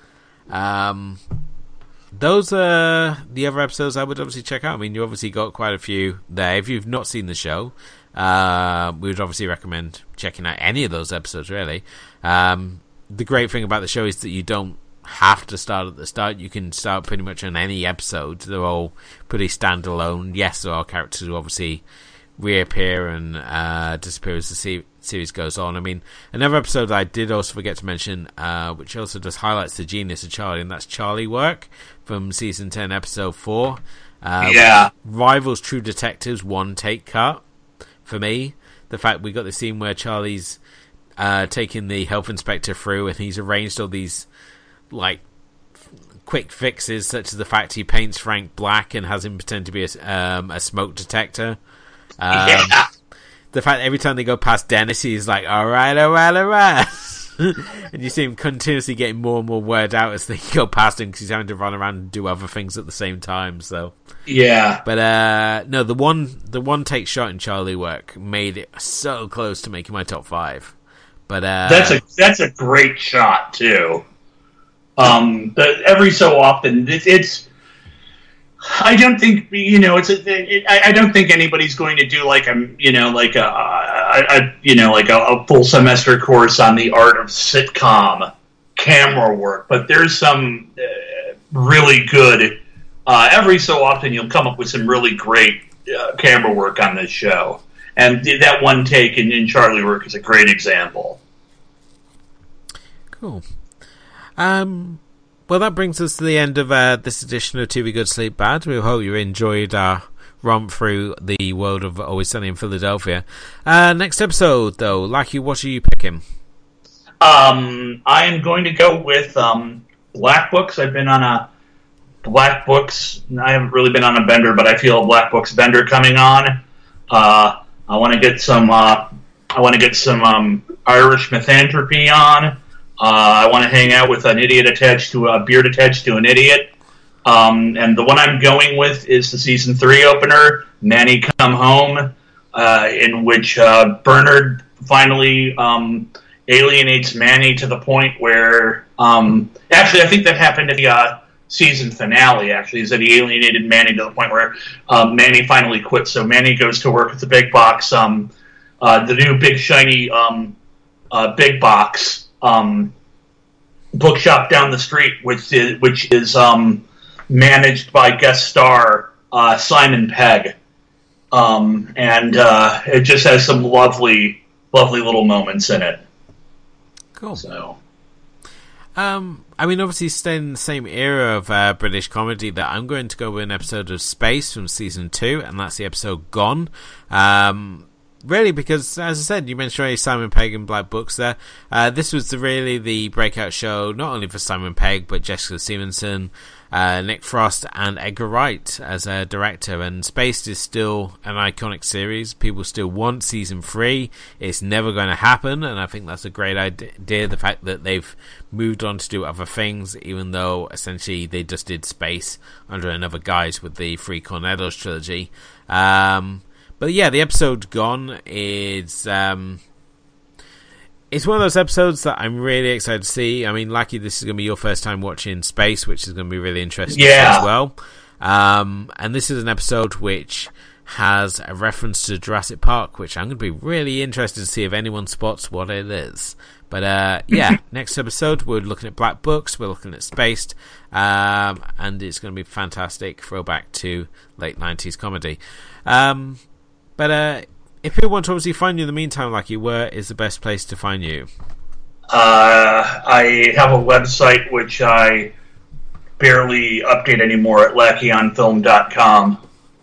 Those are the other episodes I would obviously check out. I mean, you obviously got quite a few there. If you've not seen the show, we would obviously recommend checking out any of those episodes, really. The great thing about the show is that you don't have to start at the start. You can start pretty much on any episode. They're all pretty standalone. Yes, there are characters who obviously reappear and disappear as the series goes on. I mean, another episode I did also forget to mention, which also just highlights the genius of Charlie, and that's Charlie Work from season 10, episode 4. Rivals True Detective's one-take cut for me. The fact we got the scene where Charlie's taking the health inspector through, and he's arranged all these like quick fixes, such as the fact he paints Frank black and has him pretend to be a smoke detector. The fact that every time they go past Dennis, he's like, all right. And you see him continuously getting more and more word out as they go past him because he's having to run around and do other things at the same time. So yeah, but no, the one take shot in Charlie Work made it so close to making my top 5. But that's a great shot too. Every so often it's. I don't think I don't think anybody's going to do like a full semester course on the art of sitcom camera work. But there's some really good. Every so often, you'll come up with some really great camera work on this show, and that one take in Charlie Work is a great example. Cool. Well, that brings us to the end of this edition of TV Good Sleep Bad. We hope you enjoyed our romp through the world of Always Sunny in Philadelphia. Next episode, though, Lucky, what are you picking? I am going to go with Black Books. I've been on a Black Books. I haven't really been on a bender, but I feel a Black Books bender coming on. I want to get some. Irish Mythanthropy on. I want to hang out with an idiot attached to a beard attached to an idiot. And the one I'm going with is the season 3 opener, Manny Come Home, in which Bernard finally alienates Manny to the point where, actually, I think that happened at the season finale, actually, is that he alienated Manny to the point where Manny finally quits. So Manny goes to work at the big box, the new big shiny big box bookshop down the street, which is managed by guest star Simon Pegg, and it just has some lovely little moments in it. Cool. So, I mean, obviously, staying in the same era of British comedy, that I'm going to go with an episode of Space from season 2, and that's the episode Gone. Really, because, as I said, you mentioned already Simon Pegg and Black Books there. This was really the breakout show, not only for Simon Pegg, but Jessica Stevenson, Nick Frost, and Edgar Wright as a director. And Spaced is still an iconic series. People still want season 3. It's never going to happen, and I think that's a great idea. The fact that they've moved on to do other things, even though essentially they just did Space under another guise with the Three Cornettos trilogy. But yeah, the episode Gone is it's one of those episodes that I'm really excited to see. I mean, Lucky, this is going to be your first time watching Space, which is going to be really interesting as well. And this is an episode which has a reference to Jurassic Park, which I'm going to be really interested to see if anyone spots what it is. But yeah, next episode we're looking at Black Books, we're looking at Spaced, and it's going to be fantastic throwback to late 90s comedy. But if people want to obviously find you in the meantime, Lucky, where is the best place to find you? I have a website which I barely update anymore at LackeyOnFilm.com.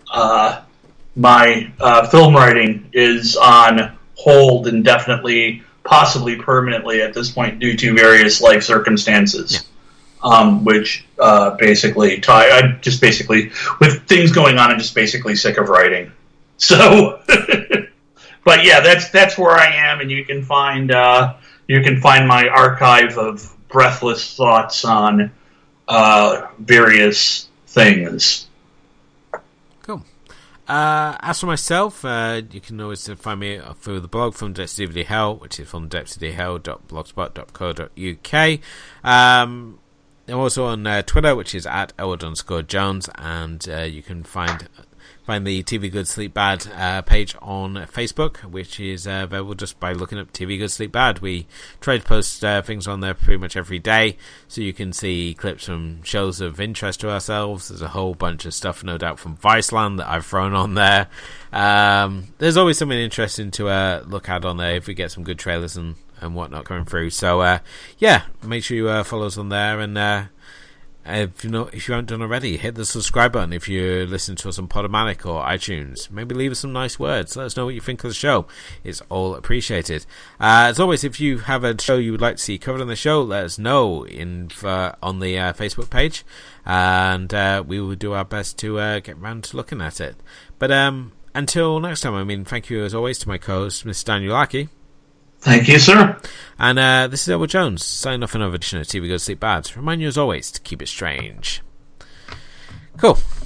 My film writing is on hold indefinitely, possibly permanently at this point due to various life circumstances. Yeah. Which basically, I just basically, with things going on, I'm just basically sick of writing. So, but yeah, that's where I am, and you can find my archive of breathless thoughts on various things. Cool. As for myself, you can always find me through the blog from Depths of DVD Hell, which is from depthsofdhell.blogspot.co.uk. I'm also on Twitter, which is at Elwood_Jones, and you can find the TV Good Sleep Bad page on Facebook, which is available just by looking up TV Good Sleep Bad. We try to post things on there pretty much every day, so you can see clips from shows of interest to ourselves. There's a whole bunch of stuff, no doubt, from Viceland that I've thrown on there. There's always something interesting to look at on there if we get some good trailers and whatnot coming through. So yeah, make sure you follow us on there, and if you haven't done already, hit the subscribe button if you're listening to us on Podomatic or iTunes. Maybe leave us some nice words. Let us know what you think of the show. It's all appreciated. As always, if you have a show you would like to see covered on the show, let us know on the Facebook page, and we will do our best to get around to looking at it. But until next time, thank you as always to my co-host, Mr. Daniel Lackey. Thank you, sir. And this is Edward Jones, signing off another edition of TV Go Sleep Bad. Remind you as always to keep it strange. Cool.